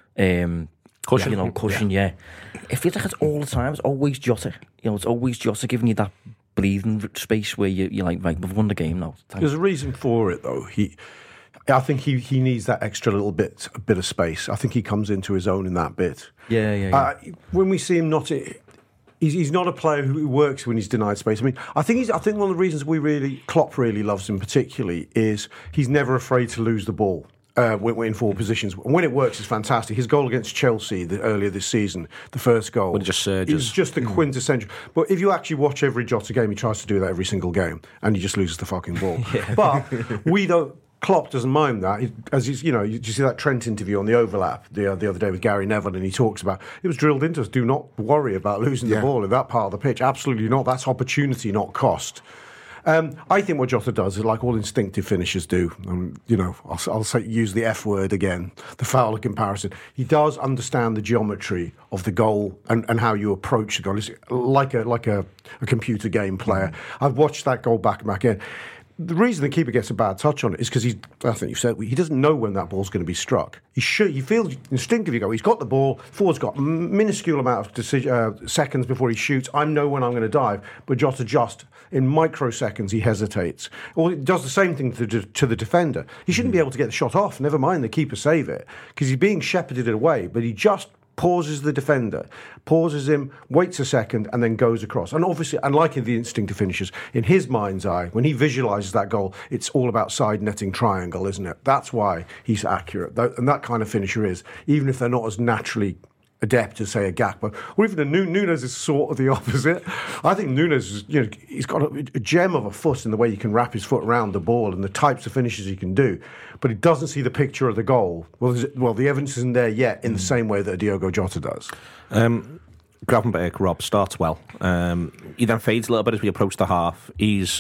um, cushion, you know, cushion, yeah. yeah. It feels like it's all the time. It's always Jota. You know, it's always Jota giving you that breathing space where you, you're like, right, we've won the game now. Thanks. There's a reason for it, though. He, I think he, he needs that extra little bit, a bit of space. I think he comes into his own in that bit. Yeah, yeah, yeah. Uh, when we see him not... He's, he's not a player who works when he's denied space. I mean, I think he's. I think one of the reasons we really Klopp really loves him particularly is he's never afraid to lose the ball uh, when in forward positions. And when it works, it's fantastic. His goal against Chelsea the, earlier this season, the first goal, when it just surges, it was just the quintessential. But if you actually watch every Jota game, he tries to do that every single game, and he just loses the fucking ball. yeah. But we don't. Klopp doesn't mind that. He, as he's, you know, you, you see that Trent interview on the Overlap the, uh, the other day with Gary Neville, and he talks about it was drilled into us. Do not worry about losing yeah. the ball in that part of the pitch. Absolutely not. That's opportunity, not cost. Um, I think what Jota does is like all instinctive finishers do. Um, you know, I'll, I'll say use the F word again, the Fowler comparison. He does understand the geometry of the goal and, and how you approach the goal. It's like a like a, a computer game player. Mm-hmm. I've watched that goal back and back again. The reason the keeper gets a bad touch on it is because he's, I think you said, he doesn't know when that ball's going to be struck. He should, he feels instinctively, go, he's got the ball, forward's got a minuscule amount of decision, uh, seconds before he shoots. I know when I'm going to dive. But Jota just, in microseconds, he hesitates. Or he does the same thing to, to the defender. He shouldn't be able to get the shot off, never mind the keeper save it, because he's being shepherded away, but he just pauses the defender, pauses him, waits a second, and then goes across. And obviously, unlike in the instinctive finishers, in his mind's eye, when he visualises that goal, it's all about side netting triangle, isn't it? That's why he's accurate. And that kind of finisher is, even if they're not as naturally adept as, say, a Gakpo, or even a Nunes is sort of the opposite. I think Nunes, is, you know, he's got a, a gem of a foot in the way he can wrap his foot around the ball and the types of finishes he can do, but he doesn't see the picture of the goal. Well, well, the evidence isn't there yet in mm. the same way that Diogo Jota does. Um, Gravenberch, Rob, starts well. Um, he then fades a little bit as we approach the half. He's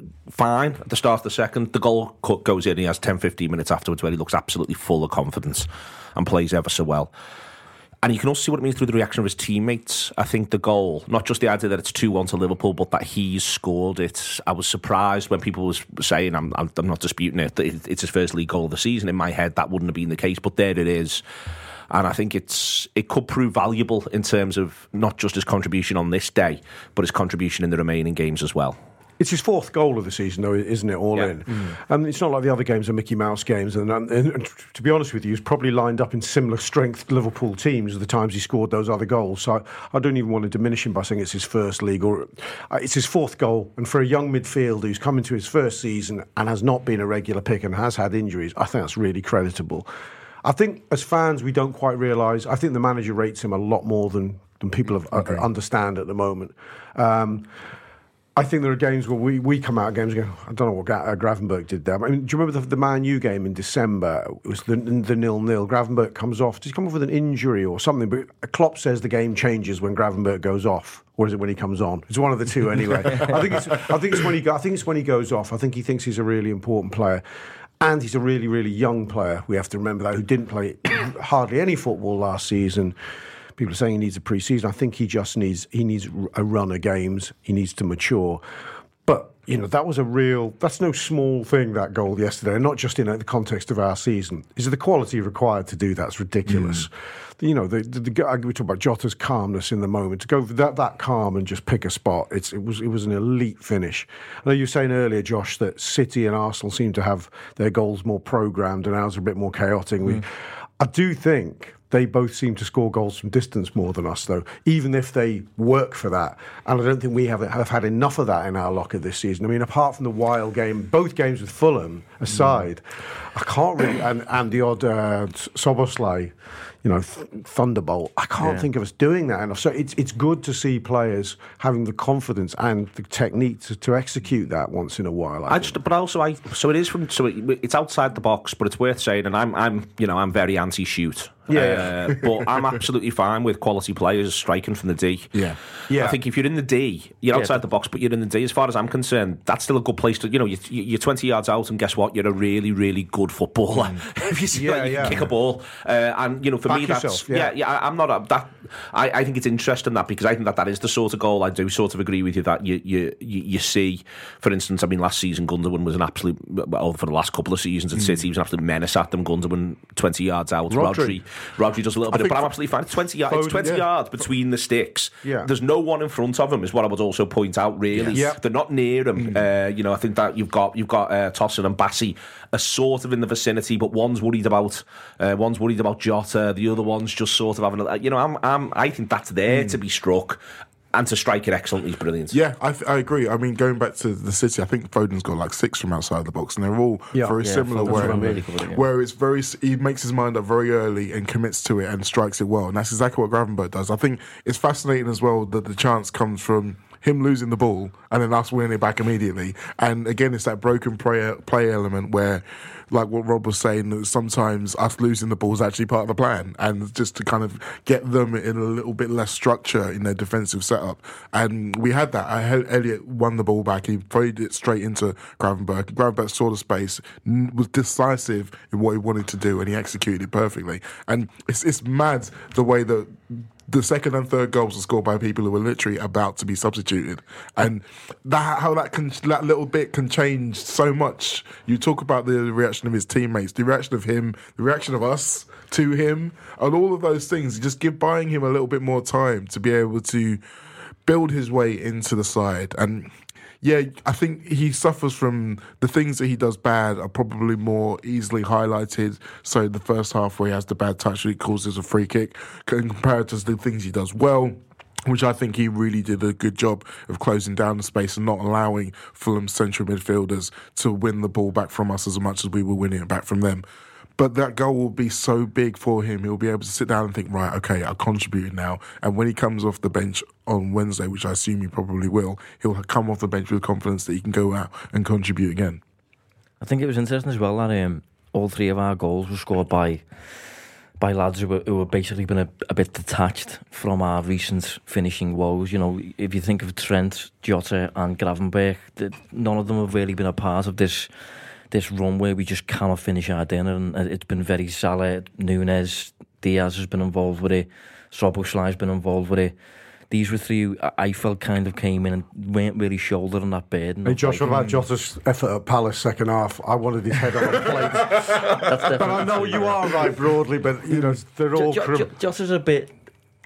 fine at the start of the second. The goal cut goes in. He has ten fifteen minutes afterwards where he looks absolutely full of confidence and plays ever so well. And you can also see what it means through the reaction of his teammates. I think the goal, not just the idea that it's two one to Liverpool, but that he's scored it. I was surprised when people were saying, I'm, I'm, I'm not disputing it, that it's his first league goal of the season. In my head, that wouldn't have been the case, but there it is. And I think it's it could prove valuable in terms of not just his contribution on this day, but his contribution in the remaining games as well. It's his fourth goal of the season, though, isn't it? All Yeah. in. Mm. And it's not like the other games are Mickey Mouse games. And, and, and to be honest with you, he's probably lined up in similar strength Liverpool teams the times he scored those other goals. So I, I don't even want to diminish him by saying it's his first league or uh, it's his fourth goal. And for a young midfielder who's come into his first season and has not been a regular pick and has had injuries, I think that's really creditable. I think as fans, we don't quite realise. I think the manager rates him a lot more than than people have, uh, understand at the moment. Um, I think there are games where we, we come out of games and go, I don't know what Gra- uh, Gravenberch did there. I mean, do you remember the, the Man U game in December? It was the, the nil-nil. Gravenberch comes off. Does he come off with an injury or something? But Klopp says the game changes when Gravenberch goes off. Or is it when he comes on? It's one of the two anyway. I think it's I think it's when he go, I think it's when he goes off. I think he thinks he's a really important player. And he's a really, really young player. We have to remember that, who didn't play hardly any football last season. People are saying he needs a pre-season. I think he just needs he needs a run of games. He needs to mature. But, you know, that was a real... That's no small thing, that goal yesterday, and not just in the context of our season. Is it the quality required to do that's ridiculous? Mm. You know, the, the, the, we talk about Jota's calmness in the moment. To go that that calm and just pick a spot, it's, it was it was an elite finish. I know you were saying earlier, Josh, that City and Arsenal seem to have their goals more programmed and ours are a bit more chaotic. Mm. We, I do think... They both seem to score goals from distance more than us, though, even if they work for that. And I don't think we have, have had enough of that in our locker this season. I mean, apart from the Wild game, both games with Fulham aside, mm. I can't really... And, and the odd uh, Soboslai, you know, th- Thunderbolt, I can't yeah. think of us doing that enough. So it's it's good to see players having the confidence and the technique to, to execute that once in a while. I I just, but also, I so it is from... So it, it's outside the box, but it's worth saying, and I'm, I'm you know, I'm very anti-shoot. Yeah, uh, but I'm absolutely fine with quality players striking from the D. Yeah, yeah. I think if you're in the D, you're outside yeah. the box, but you're in the D. As far as I'm concerned, that's still a good place to. You know, you're, you're twenty yards out, and guess what? You're a really, really good footballer. Mm. if you see, yeah, like, you yeah. can kick a ball, uh, and you know, for Back me, that's yourself, yeah. yeah, yeah. I'm not a, that. I, I think it's interesting that because I think that that is the sort of goal. I do sort of agree with you that you you you, you see. For instance, I mean, last season Gundogan was an absolute. Well, for the last couple of seasons at mm. City, he was an absolute menace at them. Gundogan twenty yards out. Rodri, Rodri, Rodri does a little bit. But I'm absolutely fine. It's twenty, yard, it's twenty yeah. yards between the sticks. Yeah. There's no one in front of him, is what I would also point out. Really, yeah. they're not near him. Mm. Uh, you know, I think that you've got you've got uh, Tosin and Bassi are sort of in the vicinity, but one's worried about uh, one's worried about Jota. The other one's just sort of having. A, you know, I'm, I'm I think that's there mm. to be struck. And to strike it excellently is brilliant. Yeah, I, th- I agree. I mean, going back to the City, I think Foden's got like six from outside the box, and they're all yeah. very yeah, similar. Where, really cool, yeah. where it's very, he makes his mind up very early and commits to it and strikes it well, and that's exactly what Gravenberch does. I think it's fascinating as well that the chance comes from him losing the ball and then us winning it back immediately. And again, it's that broken play, play element where, like what Rob was saying, that sometimes us losing the ball is actually part of the plan, and just to kind of get them in a little bit less structure in their defensive setup. And we had that. I had Elliott won the ball back. He played it straight into Gravenberch. Gravenberch saw the space, was decisive in what he wanted to do, and he executed it perfectly. And it's it's mad the way that the second and third goals are scored by people who are literally about to be substituted, and that how that can that little bit can change so much. You talk about the reaction of his teammates, the reaction of him, the reaction of us to him, and all of those things. You just give buying him a little bit more time to be able to build his way into the side. And yeah, I think he suffers from the things that he does bad are probably more easily highlighted. So the first half where he has the bad touch that he causes a free kick, compared to the things he does well, which I think he really did a good job of closing down the space and not allowing Fulham's central midfielders to win the ball back from us as much as we were winning it back from them. But that goal will be so big for him. He'll be able to sit down and think, right, okay, I've contributed now. And when he comes off the bench on Wednesday, which I assume he probably will, he'll come off the bench with confidence that he can go out and contribute again. I think it was interesting as well that um, all three of our goals were scored by by lads who were, who were basically been a, a bit detached from our recent finishing woes. You know, if you think of Trent, Jota and Gravenberch, none of them have really been a part of this this run where we just cannot finish our dinner, and it's been very Salah, Nunes, Diaz has been involved with it, Szoboszlai's been involved with it. These were three I felt kind of came in and weren't really shouldering that burden. Hey Josh, what about Jota's effort at Palace second half? I wanted his head on a plate. That's but I know you are right broadly, but you know they're all. J- J- J- Jota's a bit.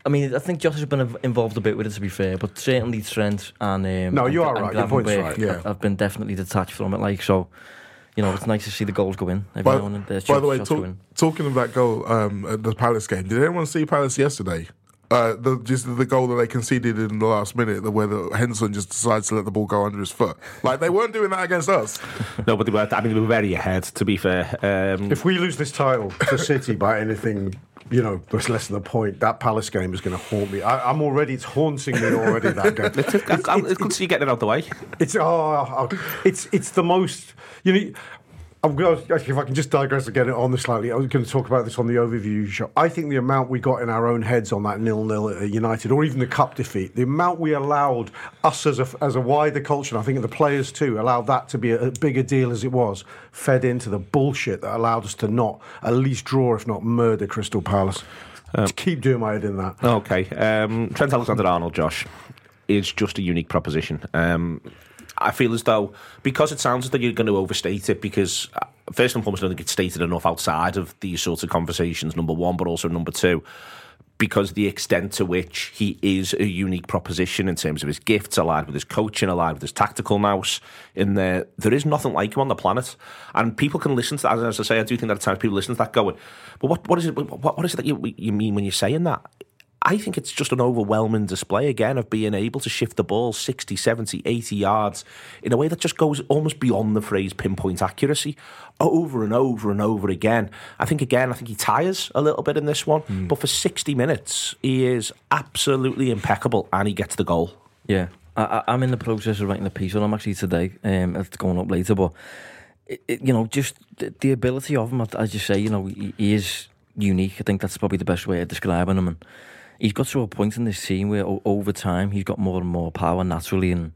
I mean, I think Josh has been involved a bit with it, to be fair, but certainly Trent and um, no, you and, are and right. Your point's right. Yeah, I've been definitely detached from it. Like so, you know, it's nice to see the goals go in. Every by, now and then, by shots, the way, shots talk, go in. talking of that goal um, at the Palace game, did anyone see Palace yesterday? Uh, the, just the goal that they conceded in the last minute, where the, Henderson just decides to let the ball go under his foot. Like, they weren't doing that against us. No, but they were, I mean, they were very ahead, to be fair. Um, if we lose this title to City by anything, you know, there's less than a point, that Palace game is going to haunt me. I, I'm already, it's haunting me already, that game. it's, it's, it's, it's good to see you getting it out the way. It's, oh, it's, it's the most, you know, I'm going to, if I can just digress again on this slightly, I was going to talk about this on the overview show. I think the amount we got in our own heads on that nil-nil at United, or even the cup defeat, the amount we allowed us as a, as a wider culture, and I think the players too, allowed that to be a, a bigger deal as it was, fed into the bullshit that allowed us to not at least draw, if not murder, Crystal Palace. Um, Just keep doing my head in that. Okay. Um, Trent Alexander-Arnold, Josh, is just a unique proposition. Um I feel as though, because it sounds as though you're going to overstate it, because uh, first and foremost, I don't think it's stated enough outside of these sorts of conversations, number one, but also number two, because the extent to which he is a unique proposition in terms of his gifts, allied with his coaching, allied with his tactical nous, in there, there is nothing like him on the planet. And people can listen to that, as I say, I do think that at times people listen to that going, but what, what is it what, what is it that you, you mean when you're saying that? I think it's just an overwhelming display, again, of being able to shift the ball sixty, seventy, eighty yards in a way that just goes almost beyond the phrase pinpoint accuracy, over and over and over again. I think, again, I think he tires a little bit in this one, mm. but for sixty minutes, he is absolutely impeccable, and he gets the goal. Yeah, I, I'm in the process of writing a piece on him, actually, today. Um, it's going up later, but, it, it, you know, just the, the ability of him, as you say, you know, he, he is unique. I think that's probably the best way of describing him, and he's got to a point in this team where over time he's got more and more power naturally, and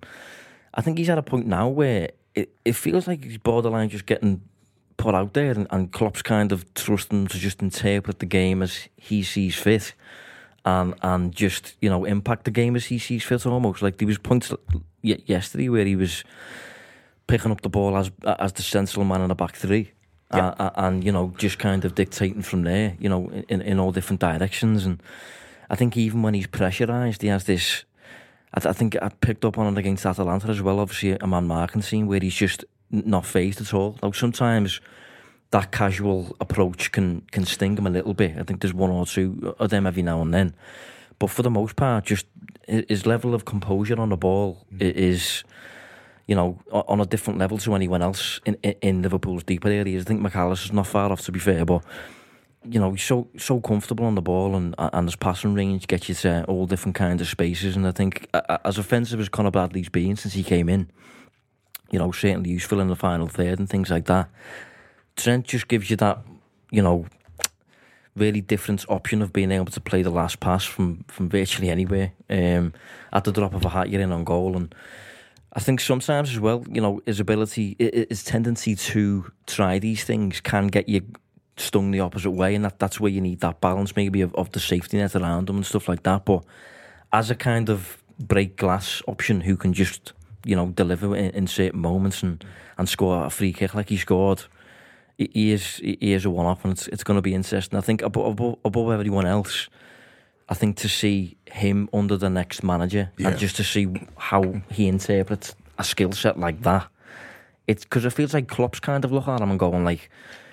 I think he's at a point now where it, it feels like he's borderline just getting put out there, and, and Klopp's kind of trusting him to just interpret the game as he sees fit, and and just, you know, impact the game as he sees fit almost. Like, there was points yesterday where he was picking up the ball as as the sensible man in the back three. Yeah. Uh, and, you know, just kind of dictating from there, you know, in, in all different directions. And I think even when he's pressurised, he has this, I, th- I think I picked up on it against Atalanta as well, obviously a man marking scene where he's just not phased at all. Like, sometimes that casual approach can, can sting him a little bit. I think there's one or two of them every now and then. But for the most part, just his level of composure on the ball mm. is, you know, on a different level to anyone else in, in, in Liverpool's deeper areas. I think McAllister's not far off, to be fair, but, you know, he's so so comfortable on the ball, and and his passing range gets you to all different kinds of spaces. And I think, as offensive as Conor Bradley's been since he came in, you know, certainly useful in the final third and things like that, Trent just gives you that, you know, really different option of being able to play the last pass from, from virtually anywhere. Um, at the drop of a hat, you're in on goal. And I think sometimes as well, you know, his ability, his tendency to try these things can get you stung the opposite way, and that, that's where you need that balance maybe of, of the safety net around him and stuff like that. But as a kind of break glass option who can just, you know, deliver in, in certain moments and, and score a free kick like he scored, he is he is a one-off, and it's it's going to be interesting. I think above, above, above everyone else, I think to see him under the next manager, yeah. and just to see how he interprets a skill set like that, it's because it feels like Klopp's kind of look at him and going like,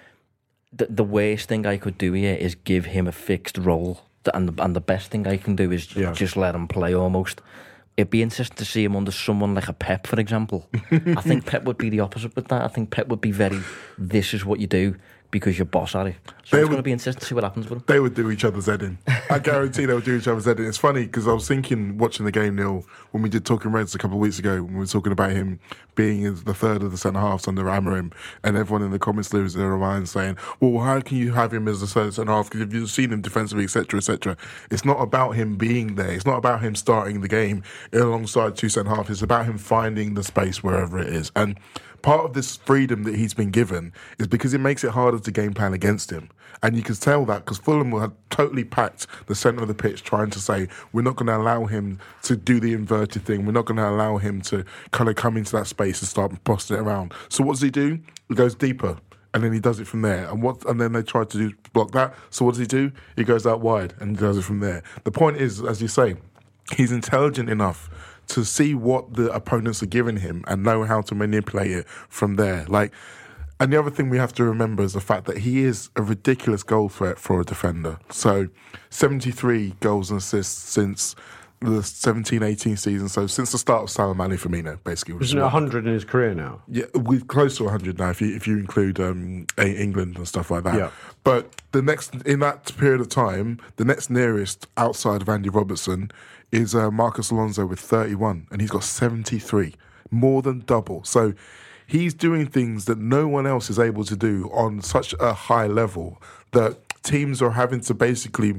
the, the worst thing I could do here is give him a fixed role, and the, and the best thing I can do is yeah. just let him play almost. It'd be interesting to see him under someone like a Pep, for example. I think Pep would be the opposite with that. I think Pep would be very, this is what you do because you're boss at it. So they it's going to be interesting to see what happens with them. They would do each other's head in. I guarantee they would do each other's head in. It's funny because I was thinking, watching the game, Neil, when we did Talking Reds a couple of weeks ago, when we were talking about him being the third of the centre-halves under Amorim, and everyone in the comments losing their minds saying, well, how can you have him as the third centre-half? Because if you've seen him defensively, et cetera, et cetera. It's not about him being there. It's not about him starting the game alongside two centre-halves. It's about him finding the space wherever it is. And part of this freedom that he's been given is because it makes it harder to game plan against him. And you can tell that because Fulham had totally packed the centre of the pitch trying to say, we're not going to allow him to do the inverted thing. We're not going to allow him to kind of come into that space and start busting it around. So what does he do? He goes deeper. and then he does it from there. And what? And then they try to do block that. So what does he do? He goes out wide and does it from there. The point is, as you say, he's intelligent enough to see what the opponents are giving him and know how to manipulate it from there. Like, and the other thing we have to remember is the fact that he is a ridiculous goal threat for a defender. So, seventy-three goals and assists since the seventeen eighteen season, so since the start of Salah Mane Firmino, basically. Isn't it one hundred in his career now? Yeah, we're close to one hundred now if you if you include um, England and stuff like that. Yeah. But the next in that period of time, the next nearest outside of Andy Robertson is uh, Marcus Alonso with thirty-one, and he's got seventy-three, more than double. So he's doing things that no one else is able to do on such a high level that teams are having to basically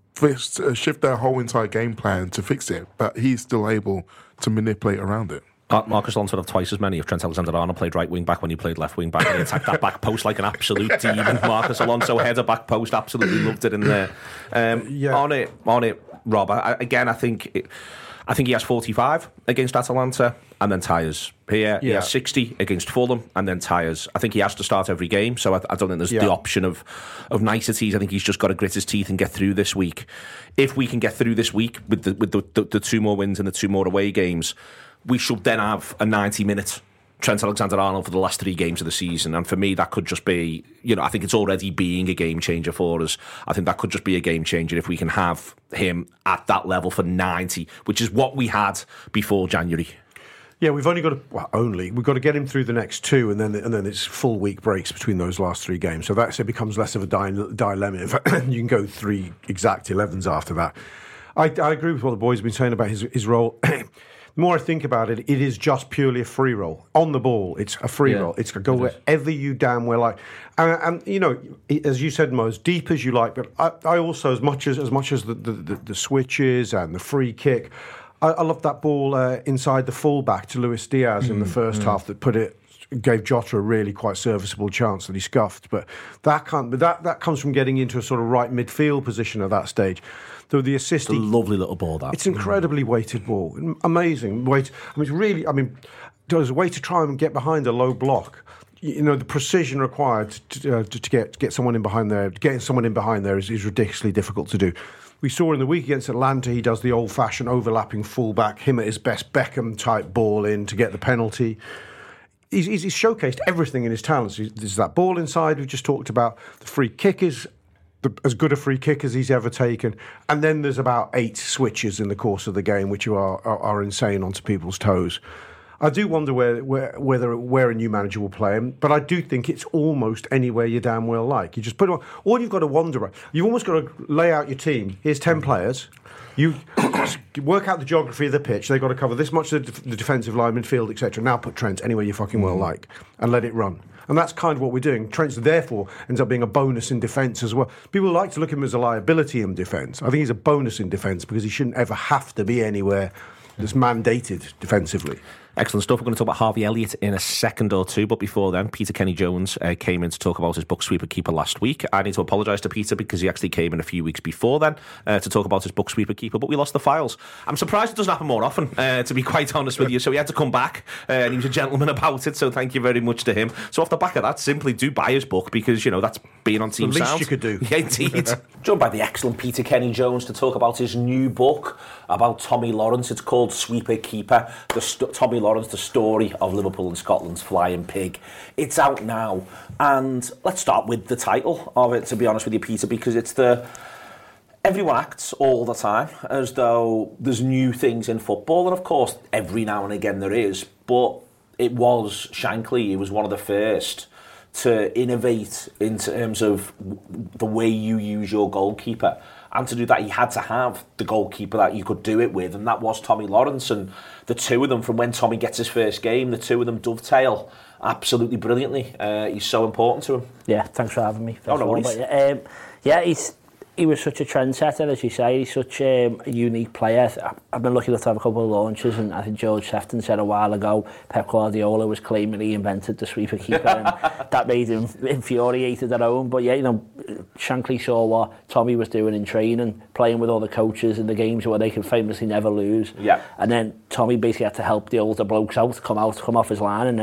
shift their whole entire game plan to fix it, but he's still able to manipulate around it. Marcus Alonso had twice as many if Trent Alexander-Arnold played right wing back when he played left wing back, and he attacked that back post like an absolute demon. Marcus Alonso header back post, absolutely loved it in there. Um, yeah. On it, on it, Rob. I, again, I think it, I think he has forty-five against Atalanta and then tires. Here, he yeah. has sixty against Fulham and then tires. I think he has to start every game, so I, I don't think there's yeah. the option of, of niceties. I think he's just got to grit his teeth and get through this week. If we can get through this week with the with the, the, the two more wins and the two more away games, we should then have a ninety-minute Trent Alexander-Arnold for the last three games of the season. And for me, that could just be, you know, I think it's already being a game changer for us. I think that could just be a game changer if we can have him at that level for ninety, which is what we had before January. Yeah, we've only got to, well, only, we've got to get him through the next two, and then and then it's full week breaks between those last three games. So that it becomes less of a di- dilemma. If you can go three exact elevens after that. I, I agree with what the boys have been saying about his, his role. The more I think about it, it is just purely a free roll. On the ball, it's a free yeah, roll. It's going to go wherever you damn well like. And, and, you know, as you said, Mo, as deep as you like, but I, I also, as much as as much as the, the, the, the switches and the free kick, I, I love that ball uh, inside the fullback to Luis Diaz mm, in the first mm. half that put it, gave Jota a really quite serviceable chance that he scuffed. But that can't, but that, that comes from getting into a sort of right midfield position at that stage. Though the assist, it's a lovely little ball. That it's incredibly weighted ball, amazing weight. I mean, it's really. I mean, there's a way to try and get behind a low block. You know, the precision required to, uh, to, to get to get someone in behind there, getting someone in behind there is, is ridiculously difficult to do. We saw in the week against Atlanta, he does the old-fashioned overlapping fullback, him at his best Beckham-type ball in to get the penalty. He's, he's, he's showcased everything in his talents. There's that ball inside we just talked about. The free kick is the, as good a free kick as he's ever taken. And then there's about eight switches in the course of the game, which are are, are insane onto people's toes. I do wonder where, where whether where a new manager will play him, but I do think it's almost anywhere you damn well like. You just put it on. All you've got to wonder, you've almost got to lay out your team. Here's ten players. You work out the geography of the pitch. They've got to cover this much of the defensive line, midfield, et cetera. Now put Trent anywhere you fucking well like and let it run. And that's kind of what we're doing. Trent's therefore ends up being a bonus in defence as well. People like to look at him as a liability in defence. I think he's a bonus in defence because he shouldn't ever have to be anywhere that's mandated defensively. Excellent stuff. We're going to talk about Harvey Elliott in a second or two, but before then, Peter Kenny-Jones uh, came in to talk about his book Sweeper Keeper last week. I need to apologise to Peter because he actually came in a few weeks before then uh, to talk about his book Sweeper Keeper, but we lost the files. I'm surprised it doesn't happen more often, uh, to be quite honest with you, so he had to come back uh, and he was a gentleman about it, so thank you very much to him. So off the back of that, simply do buy his book because, you know, that's being on Team Sound. The least Sound. you could do. Yeah, indeed. Joined by the excellent Peter Kenny-Jones to talk about his new book about Tommy Lawrence. It's called Sweeper Keeper, the st- Tommy Lawrence, the story of Liverpool and Scotland's flying pig. It's out now, and let's start with the title of it, to be honest with you, Peter, because it's the everyone acts all the time as though there's new things in football, and of course every now and again there is, but it was Shankly, he was one of the first to innovate in terms of the way you use your goalkeeper. And to do that, he had to have the goalkeeper that you could do it with, and that was Tommy Lawrence. And the two of them, from when Tommy gets his first game, the two of them dovetail absolutely brilliantly. Uh, he's so important to him. Yeah, thanks for having me. Oh, no worries. Um, yeah, he's he was such a trendsetter, as you say. He's such um, a unique player. I've been lucky enough to have a couple of launches, and I think George Sefton said a while ago Pep Guardiola was claiming he invented the sweeper keeper, and that made him infuriated at home. But yeah, you know, Shankly saw what Tommy was doing in training, playing with all the coaches in the games where they can famously never lose. Yeah. And then Tommy basically had to help the older blokes out, come out, come off his line, and then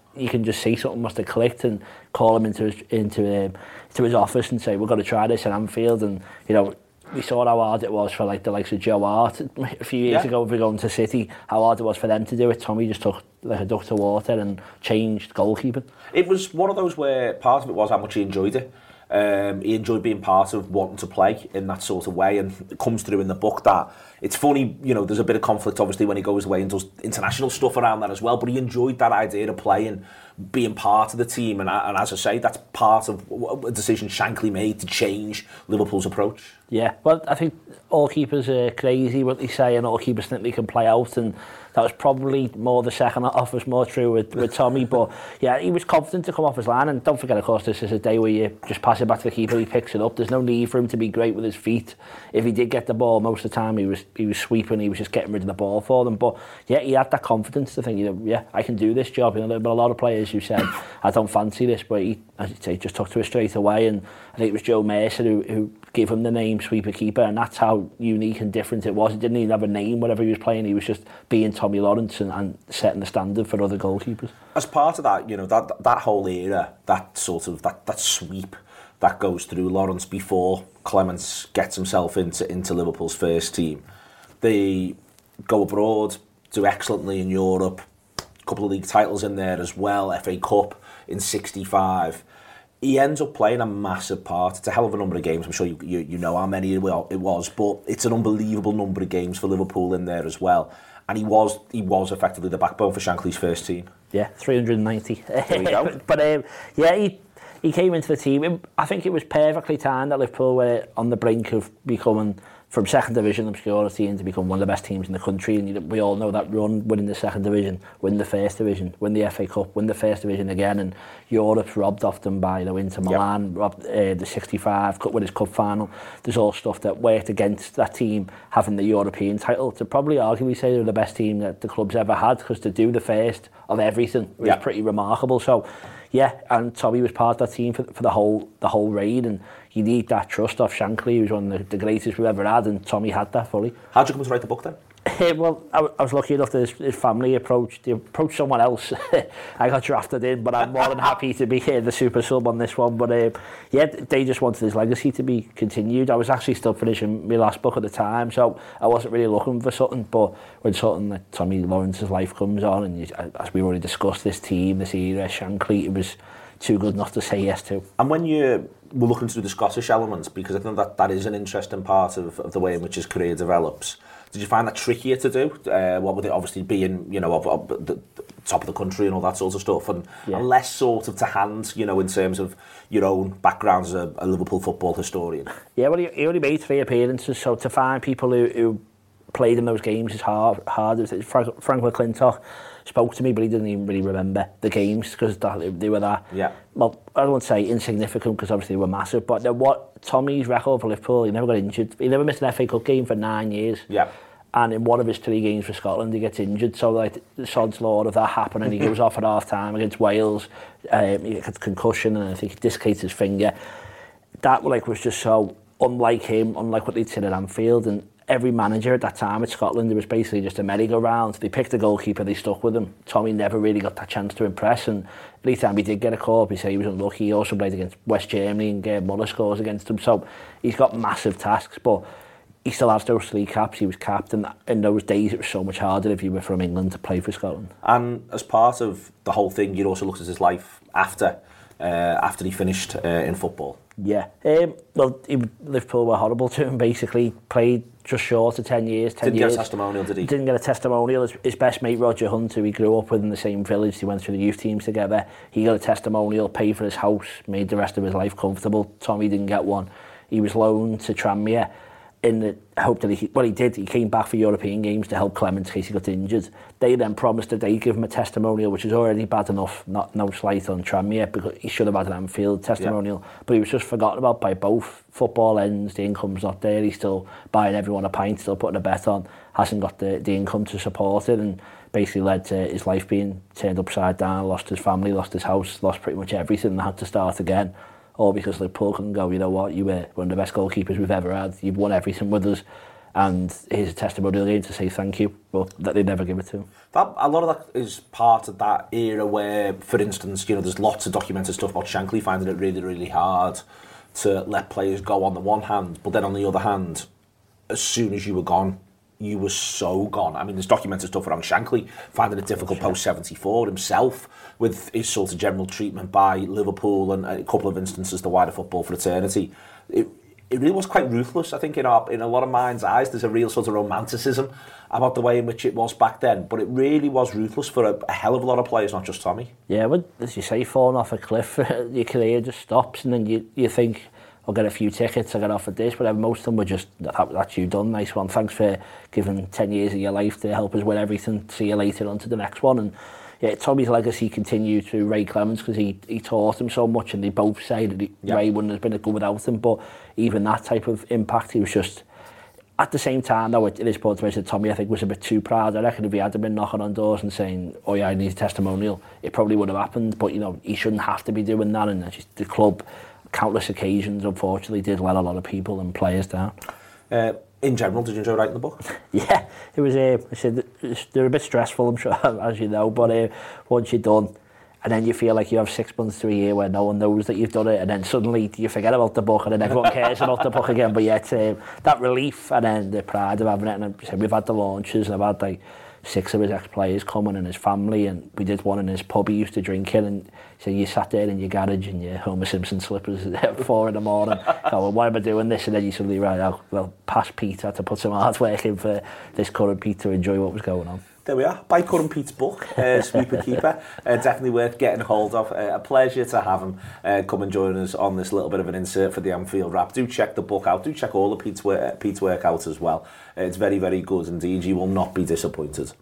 you can just see something must have clicked, and call him into his, into um, to his office and say, we're going to try this at Anfield. And you know, we saw how hard it was for like the likes of Joe Hart a few years yeah. ago. If we going to City, how hard it was for them to do it. Tommy just took like a duck to water and changed goalkeeping. It was one of those where part of it was how much he enjoyed it. Um, he enjoyed being part of wanting to play in that sort of way, and it comes through in the book that it's funny, you know, there's a bit of conflict obviously when he goes away and does international stuff around that as well, but he enjoyed that idea of playing, being part of the team, and, and as I say, that's part of a decision Shankly made to change Liverpool's approach. Yeah, well, I think all keepers are crazy what they say, and all keepers think they can play out, and that was probably more the second half was more true with, with Tommy. But yeah, he was confident to come off his line, and don't forget, of course, this is a day where you just pass it back to the keeper, he picks it up. There's no need for him to be great with his feet. If he did get the ball, most of the time he was he was sweeping, he was just getting rid of the ball for them. But yeah, he had that confidence to think, you know, yeah, I can do this job. You know, but a lot of players who said, I don't fancy this, but he, as you say, just took to it straight away. And I think it was Joe Mercer who, who gave him the name Sweeper Keeper, and that's how unique and different it was. He didn't even have a name whatever he was playing. He was just being Tommy Lawrence and, and setting the standard for other goalkeepers. As part of that, you know, that that whole era, that sort of that, that sweep that goes through Lawrence before Clements gets himself into into Liverpool's first team. They go abroad, do excellently in Europe, a couple of league titles in there as well, F A Cup in sixty-five. He ends up playing a massive part. It's a hell of a number of games. I'm sure you you, you know how many it was, but it's an unbelievable number of games for Liverpool in there as well. And he was he was effectively the backbone for Shankly's first team. Yeah, three hundred ninety. There we go. But um, yeah, he he came into the team. I think it was perfectly timed that Liverpool were on the brink of becoming, from second division obscurity, and to become one of the best teams in the country. And we all know that run, winning the second division, win the first division, win the F A Cup, win the first division again, and Europe's robbed off them by the Inter Milan, yep. robbed uh, the sixty-five cup with his cup final. There's all stuff that worked against that team having the European title. To probably arguably say they're the best team that the club's ever had, because to do the first of everything was yep. pretty remarkable. So yeah, and Tommy was part of that team for, for the whole the whole raid, and you need that trust off Shankly, who's one of the, the greatest we've ever had, and Tommy had that fully. How'd you come to write the book then? Well, I, I was lucky enough that his, his family approached they approached someone else. I got drafted in, but I'm more than happy to be here, the super sub on this one. But um, yeah, they just wanted his legacy to be continued. I was actually still finishing my last book at the time, so I wasn't really looking for something. But when something like Tommy Lawrence's life comes on, and you, as we already discussed, this team, this era, Shankly, it was too good not to say yes to. And when you were looking through the Scottish elements, because I think that that is an interesting part of, of the way in which his career develops, did you find that trickier to do? Uh, what would it obviously being, you know, of, of the, the top of the country and all that sort of stuff, and, yeah. and less sort of to hand, you know, in terms of your own background as a, a Liverpool football historian? Yeah, well, he, he only made three appearances, so to find people who, who played in those games is hard. hard. Frank, Frank McClintock spoke to me, but he didn't even really remember the games because they were that. Yeah. Well, I don't want to say insignificant because obviously they were massive, but what Tommy's record for Liverpool, he never got injured. He never missed an F A Cup game for nine years. Yeah. And in one of his three games for Scotland, he gets injured. So like the sod's law of that happening, he goes off at half time against Wales. Um, he gets concussion, and I think he dislocates his finger. That like was just so unlike him, unlike what they'd seen at Anfield. And every manager at that time at Scotland, it was basically just a merry-go-round. They picked a goalkeeper, they stuck with him. Tommy never really got that chance to impress, and every time he did get a call up, he said he was unlucky. He also played against West Germany, and Gerd Muller scores against him. So he's got massive tasks, but he still has those three caps. He was captain. In those days, it was so much harder if you were from England to play for Scotland. And as part of the whole thing, you'd also looked at his life after uh, after he finished uh, in football. Yeah. Um, well, he, Liverpool were horrible to him, basically. Played just short of ten years. ten Didn't years. get a testimonial, did he? Didn't get a testimonial. His, his best mate, Roger Hunt, who he grew up with in the same village, they went through the youth teams together. He got a testimonial, paid for his house, made the rest of his life comfortable. Tommy didn't get one. He was loaned to Tranmere in the hope that he, well, he did. He came back for European games to help Clements in case he got injured. They then promised that they'd give him a testimonial, which is already bad enough, not no slight on Tranmere, because he should have had an Anfield testimonial. Yeah. But he was just forgotten about by both. Football ends, the income's not there. He's still buying everyone a pint, still putting a bet on, hasn't got the, the income to support it, and basically led to his life being turned upside down, lost his family, lost his house, lost pretty much everything, and had to start again. All because Liverpool couldn't go, you know what, you were one of the best goalkeepers we've ever had, you've won everything with us, and here's a testimonial game to say thank you, but that they never give it to him. That, a lot of that is part of that era where, for instance, you know, there's lots of documented stuff about Shankly finding it really, really hard to let players go on the one hand, but then on the other hand, as soon as you were gone, you were so gone. I mean, there's documented stuff around Shankly finding it difficult sure. post seventy-four himself with his sort of general treatment by Liverpool and a couple of instances the wider football fraternity. It, it really was quite ruthless, I think, in our in a lot of minds' eyes. There's a real sort of romanticism about the way in which it was back then, but it really was ruthless for a, a hell of a lot of players, not just Tommy. Yeah, but as you say, falling off a cliff, your career just stops, and then you, you think, I'll get a few tickets, I'll get offered this, but most of them were just, that, that's you done, nice one, thanks for giving ten years of your life to help us win everything, see you later on to the next one. And yeah, Tommy's legacy continued through Ray Clemence because he, he taught him so much, and they both say that he, yep. Ray wouldn't have been good without him, but even that type of impact, he was just, at the same time though, it is point to mention Tommy I think was a bit too proud. I reckon if he had been knocking on doors and saying, oh yeah, I need a testimonial, it probably would have happened, but you know, he shouldn't have to be doing that, and just the club, countless occasions, unfortunately, did let a lot of people and players down. Uh, in general, did you enjoy writing the book? Yeah, it was. Uh, I said they're a bit stressful, I'm sure, as you know. But uh, once you're done, and then you feel like you have six months to a year where no one knows that you've done it, and then suddenly you forget about the book, and then everyone cares about the book again. But yet, uh, that relief and then the pride of having it. And I said, we've had the launches, and I've had like six of his ex-players coming and his family, and we did one in his pub he used to drink in, and so you sat there in your garage in your Homer Simpson slippers at four in the morning, oh, well, why am I doing this? And then you suddenly write out, well, past Pete had to put some hard work in for this current Pete to enjoy what was going on. There we are. Buy Current Pete's book, uh, Sweeper Keeper. Uh, definitely worth getting hold of. Uh, a pleasure to have him uh, come and join us on this little bit of an insert for the Anfield Wrap. Do check the book out. Do check all of Pete's work, Pete's work out as well. Uh, it's very, very good indeed. You will not be disappointed.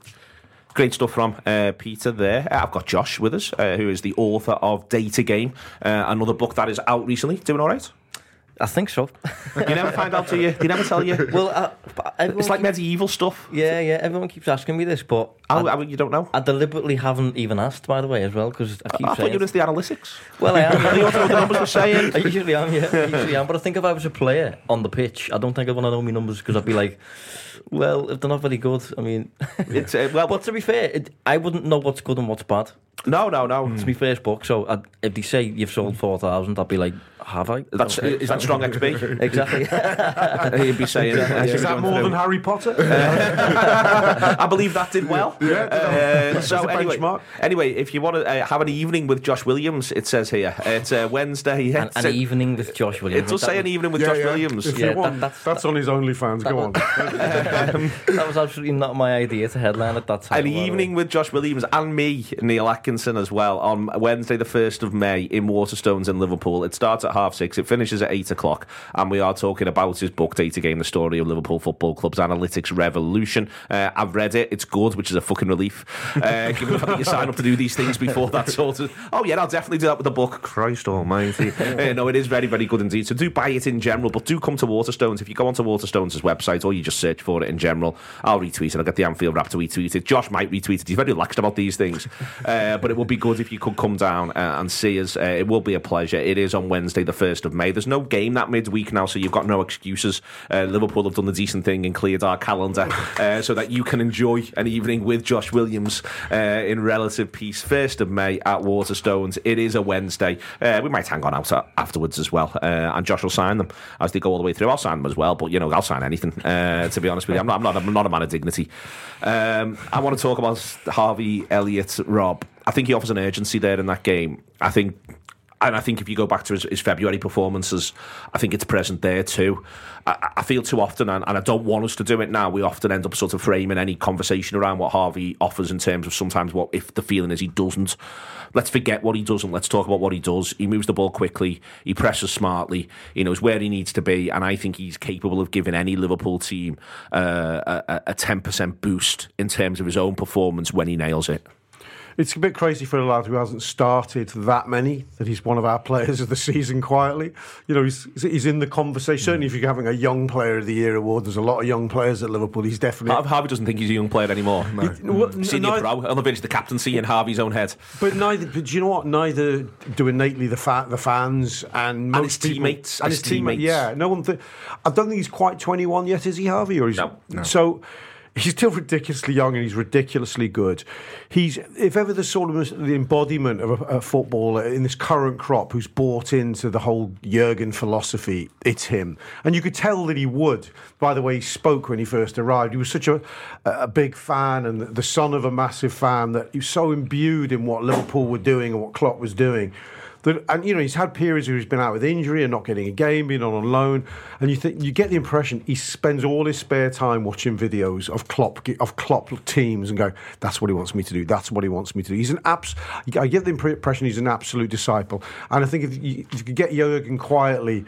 Great stuff from uh, Peter there. Uh, I've got Josh with us, uh, who is the author of Data Game, uh, another book that is out recently. Doing all right? I think so. You never find out, do you? They never tell you? Well, uh, it's like keeps, medieval stuff. Yeah, yeah. Everyone keeps asking me this, but oh, I, I, you don't know. I deliberately haven't even asked, by the way, as well, because I keep I, I saying. I thought you were the analytics. Well, I am. You know what the numbers were saying. I usually am. Yeah, I usually am. But I think if I was a player on the pitch, I don't think I'd want to know my numbers because I'd be like, well, if they're not very good, I mean, it's uh, well. But to be fair, it, I wouldn't know what's good and what's bad. No, no, no. It's my first book, so I'd, if they say you've sold four thousand, I'd be like, have I? That's okay. Is that strong X B? Exactly. He'd be saying, exactly. Is that more through. than Harry Potter? Uh, I believe that did well. Yeah. Uh, so anyway, benchmark. anyway, if you want to uh, have an evening with Josh Williams, it says here it's uh, Wednesday. An, an evening with Josh Williams. It does say an evening with yeah, Josh yeah. Williams. If yeah, you want, that, that's, that's that, on his OnlyFans. Go on. um, that was absolutely not my idea to headline at that time. An evening with Josh Williams and me, Neil Atkinson, as well, on Wednesday the first of May in Waterstones in Liverpool. It starts at half six, it finishes at eight o'clock, and we are talking about his book Data Game, the story of Liverpool Football Club's analytics revolution. uh, I've read it, it's good, which is a fucking relief, uh, given the fact that you sign up to do these things before that sort of, oh yeah, I'll definitely do that with the book. Christ almighty. uh, no, it is very, very good indeed, so do buy it in general, but do come to Waterstones. If you go onto Waterstones' website, or you just search for it in general, I'll retweet it, I'll get the Anfield Wrap to retweet it, Josh might retweet it, he's very relaxed about these things, uh, but it would be good if you could come down uh, and see us. Uh, it will be a pleasure. It is on Wednesday the first of May. There's no game that midweek now, so you've got no excuses. uh, Liverpool have done the decent thing and cleared our calendar uh, so that you can enjoy an evening with Josh Williams uh, in relative peace. First of May at Waterstones. It is a Wednesday. uh, we might hang on out afterwards as well, uh, and Josh will sign them as they go all the way through. I'll sign them as well, but you know, I'll sign anything, uh, to be honest with you. I'm not, I'm not, I'm not a man of dignity. um, I want to talk about Harvey Elliott, Rob. I think he offers an urgency there in that game. I think, and I think if you go back to his, his February performances, I think it's present there too. I, I feel too often, and, and I don't want us to do it now, we often end up sort of framing any conversation around what Harvey offers in terms of sometimes what if the feeling is he doesn't. Let's forget what he doesn't. Let's talk about what he does. He moves the ball quickly. He presses smartly. He knows where he needs to be, and I think he's capable of giving any Liverpool team uh, a, a ten percent boost in terms of his own performance when he nails it. It's a bit crazy for a lad who hasn't started that many that he's one of our players of the season quietly. You know, he's he's in the conversation. Certainly, if you're having a young player of the year award, there's a lot of young players at Liverpool. He's definitely. Harvey doesn't think he's a young player anymore. No. He, well, Senior neither, pro, on the bench, the captaincy in Harvey's own head. But neither. But do you know what? Neither do innately the fa- the fans and most and his people, teammates. and his, his teammates. Yeah, no one. Th- I don't think he's quite twenty-one yet. Is he, Harvey? Or is no, he? no. So. He's still ridiculously young and he's ridiculously good. He's, if ever there's sort of the embodiment of a, a footballer in this current crop who's bought into the whole Jurgen philosophy, it's him. And you could tell that he would, by the way he spoke when he first arrived. He was such a, a big fan and the son of a massive fan that he was so imbued in what Liverpool were doing and what Klopp was doing. That, and you know, he's had periods where he's been out with injury and not getting a game, being on loan, and you think you get the impression he spends all his spare time watching videos of Klopp of Klopp teams and go, "That's what he wants me to do. That's what he wants me to do." He's an abs. I get the impression he's an absolute disciple, and I think if you, if you could get Jurgen quietly,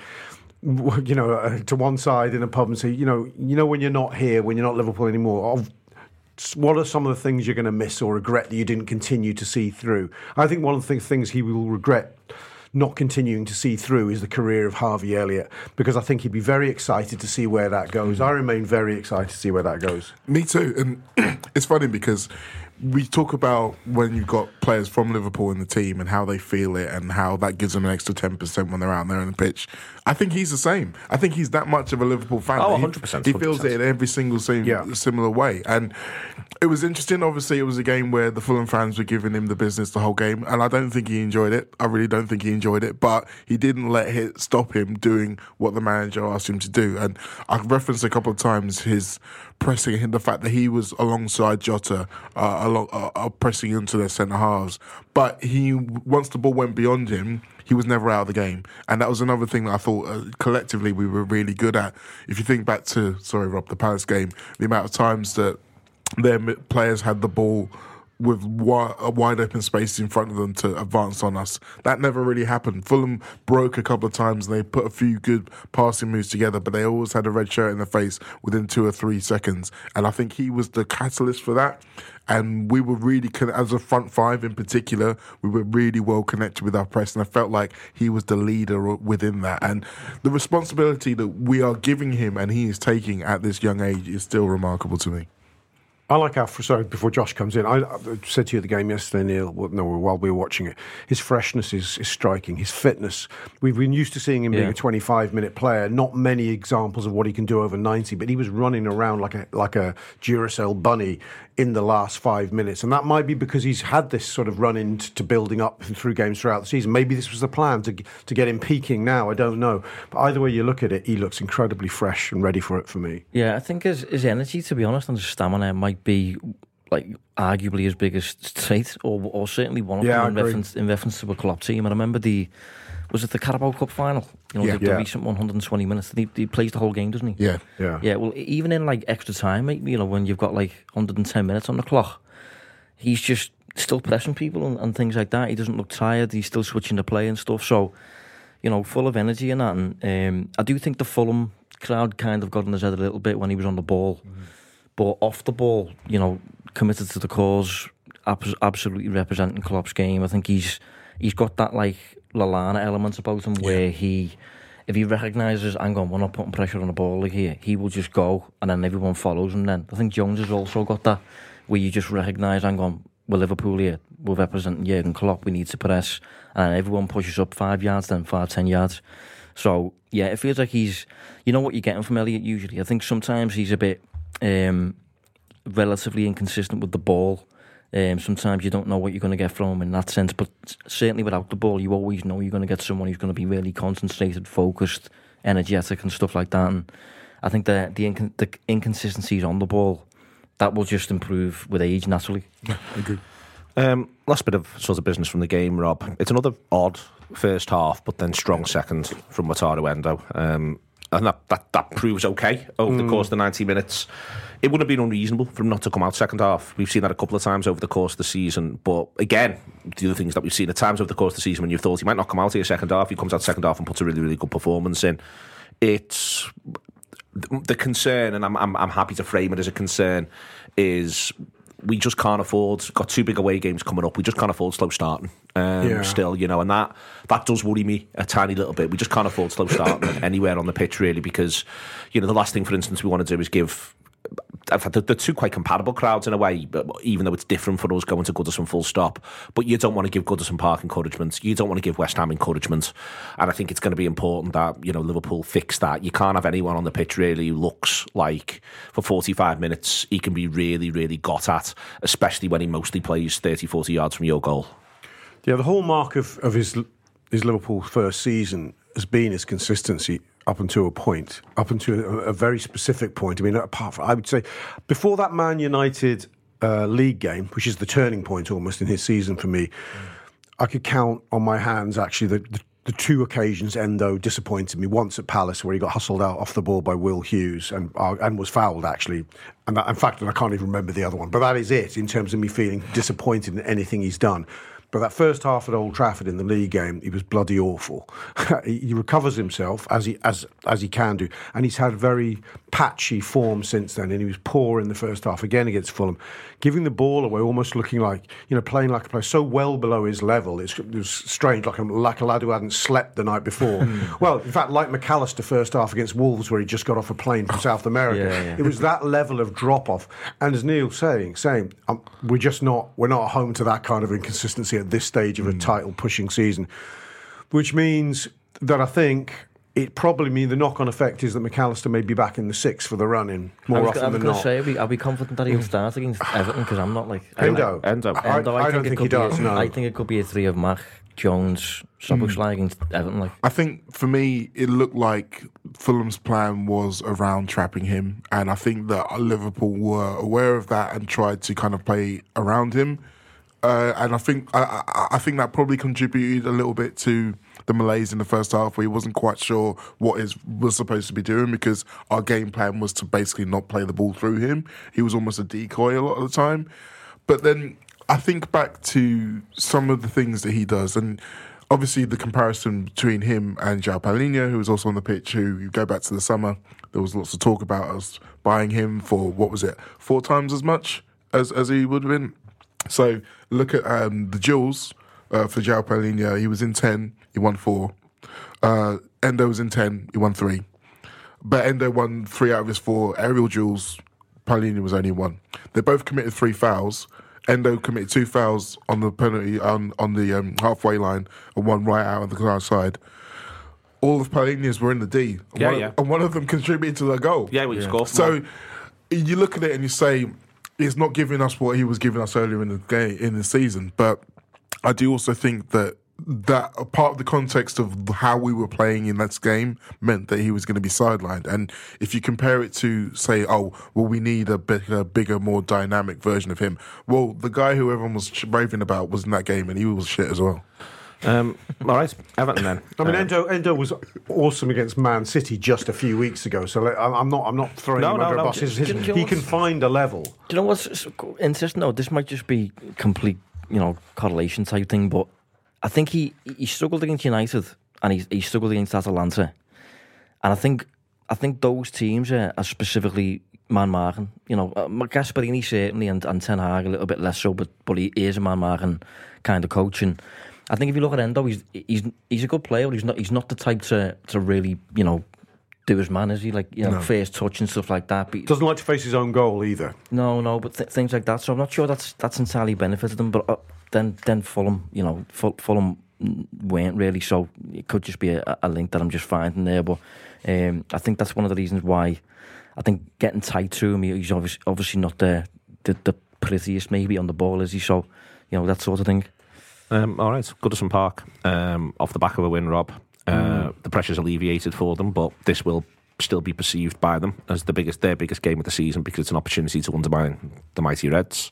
you know, uh, to one side in a pub and say, you know, you know, when you're not here, when you're not Liverpool anymore. Of, what are some of the things you're going to miss or regret that you didn't continue to see through? I think one of the things he will regret not continuing to see through is the career of Harvey Elliott, because I think he'd be very excited to see where that goes. I remain very excited to see where that goes. Me too. And it's funny because we talk about when you've got players from Liverpool in the team and how they feel it and how that gives them an extra ten percent when they're out there on the pitch. I think he's the same. I think he's that much of a Liverpool fan. Oh, one hundred percent. He, he feels it in every single same, yeah. similar way. And it was interesting. Obviously, it was a game where the Fulham fans were giving him the business the whole game. And I don't think he enjoyed it. I really don't think he enjoyed it. But he didn't let it stop him doing what the manager asked him to do. And I've referenced a couple of times his pressing, the fact that he was alongside Jota, uh, along, uh, uh, pressing into their centre halves. But he, once the ball went beyond him, he was never out of the game. And that was another thing that I thought uh, collectively we were really good at. If you think back to, sorry Rob, the Palace game, the amount of times that their players had the ball with wi- a wide open space in front of them to advance on us. That never really happened. Fulham broke a couple of times and they put a few good passing moves together, but they always had a red shirt in the face within two or three seconds. And I think he was the catalyst for that. And we were really, as a front five in particular, we were really well connected with our press. And I felt like he was the leader within that. And the responsibility that we are giving him and he is taking at this young age is still remarkable to me. I like how, sorry, before Josh comes in, I, I said to you at the game yesterday, Neil, no, while we were watching it, his freshness is, is striking, his fitness. We've been used to seeing him yeah. being a twenty-five minute player, not many examples of what he can do over ninety, but he was running around like a like a Duracell bunny in the last five minutes. And that might be because he's had this sort of run into building up through games throughout the season. Maybe this was the plan to to get him peaking now, I don't know. But either way you look at it, he looks incredibly fresh and ready for it for me. Yeah, I think his, his energy, to be honest, and his stamina might be like arguably his biggest trait, or or certainly one of yeah, them in reference, in reference to a Klopp team. And I remember the, was it the Carabao Cup final? You know, yeah, the, the yeah. recent one hundred twenty minutes. He, he plays the whole game, doesn't he? Yeah, yeah. Yeah, well, even in like extra time, you know, when you've got like one hundred ten minutes on the clock, he's just still pressing people and, and things like that. He doesn't look tired. He's still switching to play and stuff. So, you know, full of energy and that. And um, I do think the Fulham crowd kind of got in his head a little bit when he was on the ball. Mm. But off the ball, you know, committed to the cause, ab- absolutely representing Klopp's game. I think he's he's got that like Lallana element about him yeah. where he, if he recognises, hang on, we're not putting pressure on the ball like here, he will just go and then everyone follows him then. I think Jones has also got that, where you just recognise, hang on, we're Liverpool here, we're representing Jurgen Klopp, we need to press, and everyone pushes up five yards, then five, ten yards. So, yeah, it feels like he's, you know what you're getting from Elliott usually. I think sometimes he's a bit um, relatively inconsistent with the ball. Um, sometimes you don't know what you're going to get from him in that sense, but certainly without the ball, you always know you're going to get someone who's going to be really concentrated, focused, energetic and stuff like that. And I think the, the, inc- the inconsistencies on the ball, that will just improve with age naturally. Yeah, I agree. Um, last bit of sort of business from the game, Rob. It's another odd first half, but then strong second from Wataru Endo. Um, and that, that, that proves okay over mm. the course of the ninety minutes. It wouldn't have been unreasonable for him not to come out second half. We've seen that a couple of times over the course of the season. But again, the other things that we've seen at times over the course of the season when you thought he might not come out here second half, he comes out second half and puts a really, really good performance in. It's the concern, and I'm I'm, I'm happy to frame it as a concern, is we just can't afford. Got two big away games coming up. We just can't afford slow starting. Um, Yeah. Still, you know, and that that does worry me a tiny little bit. We just can't afford slow starting anywhere on the pitch, really, because you know the last thing, for instance, we want to do is give. In fact, they're two quite compatible crowds in a way, but even though it's different for us going to Goodison full stop. But you don't want to give Goodison Park encouragement. You don't want to give West Ham encouragement. And I think it's going to be important that, you know, Liverpool fix that. You can't have anyone on the pitch really who looks like for forty-five minutes he can be really, really got at, especially when he mostly plays thirty, forty yards from your goal. Yeah, the hallmark of, of his his Liverpool first season has been his consistency up until a point, up until a, a very specific point. I mean, apart from, I would say, before that Man United uh, league game, which is the turning point almost in his season for me, mm. I could count on my hands actually the, the, the two occasions Endo disappointed me. Once at Palace, where he got hustled out off the ball by Will Hughes and uh, and was fouled actually. And that, in fact, I can't even remember the other one. But that is it in terms of me feeling disappointed in anything he's done. But that first half at Old Trafford in the league game, he was bloody awful. He recovers himself as he as as he can do, and he's had very patchy form since then. And he was poor in the first half again against Fulham, giving the ball away, almost looking like you know playing like a player so well below his level. It's, it was strange, like a, like a lad who hadn't slept the night before. Well, in fact, like McAllister first half against Wolves, where he just got off a plane from South America. Yeah, yeah. It was that level of drop off. And as Neil's saying, saying um, we're just not we're not home to that kind of inconsistency at this stage of a title-pushing season, which means that I think it probably means the knock-on effect is that McAllister may be back in the six for the run-in more I was, often I was than gonna not. Say, I'll be, I'll be confident that he'll start against Everton because I'm not like Endo. I, Endo. I, Endo, I, I think don't think he does. A, No, I think it could be a three of Mac, Jones, Szoboszlai against Everton. Like I think for me, it looked like Fulham's plan was around trapping him, and I think that Liverpool were aware of that and tried to kind of play around him. Uh, and I think I, I, I think that probably contributed a little bit to the malaise in the first half, where he wasn't quite sure what he was supposed to be doing, because our game plan was to basically not play the ball through him. He was almost a decoy a lot of the time. But then I think back to some of the things that he does, and obviously the comparison between him and João Palhinha, who was also on the pitch, who you go back to the summer, there was lots of talk about us buying him for, what was it, four times as much as, as he would have been. So look at um, the duels uh, for João Palhinha. He was in ten, he won four. Uh, Endo was in ten, he won three. But Endo won three out of his four aerial duels. Palhinha was only one. They both committed three fouls. Endo committed two fouls on the penalty on on the um, halfway line and one right out of the far side. All of Palhinha's were in the D. And yeah, one, yeah. And one of them contributed to the goal. Yeah, we yeah. scored. So you look at it and you say, he's not giving us what he was giving us earlier in the game, in the season. But I do also think that that a part of the context of how we were playing in that game meant that he was going to be sidelined. And if you compare it to, say, oh, well, we need a bigger, bigger, more dynamic version of him. Well, the guy who everyone was raving about was in that game, and he was shit as well. Um, all right, Everton then. I mean, um, Endo, Endo was awesome against Man City just a few weeks ago. So like, I'm not, I'm not throwing no, him no, under no. a bus. His, his, Do you know he can find a level. Do you know what's interesting? No, this might just be complete, you know, correlation type thing, but I think he he struggled against United and he he struggled against Atalanta, and I think I think those teams are, are specifically man-marking. You know, uh, Gasperini certainly, and, and Ten Hag a little bit less so, but but he is a man-marking kind of coach. And I think if you look at Endo, he's he's he's a good player, but he's not he's not the type to to really, you know, do his man, is he? Like, you know, no. first touch and stuff like that. But doesn't like to face his own goal either. No, no, but th- things like that. So I'm not sure that's that's entirely benefited him. But uh, then then Fulham, you know, Ful- Fulham weren't really. So it could just be a, a link that I'm just finding there. But um, I think that's one of the reasons why I think getting tight to him, he's obviously obviously not the the, the prettiest maybe on the ball, is he? So, you know, that sort of thing. Um, all right, Goodison Park, um, off the back of a win, Rob. Uh, mm. The pressure's alleviated for them, but this will still be perceived by them as the biggest, their biggest game of the season, because it's an opportunity to undermine the mighty Reds.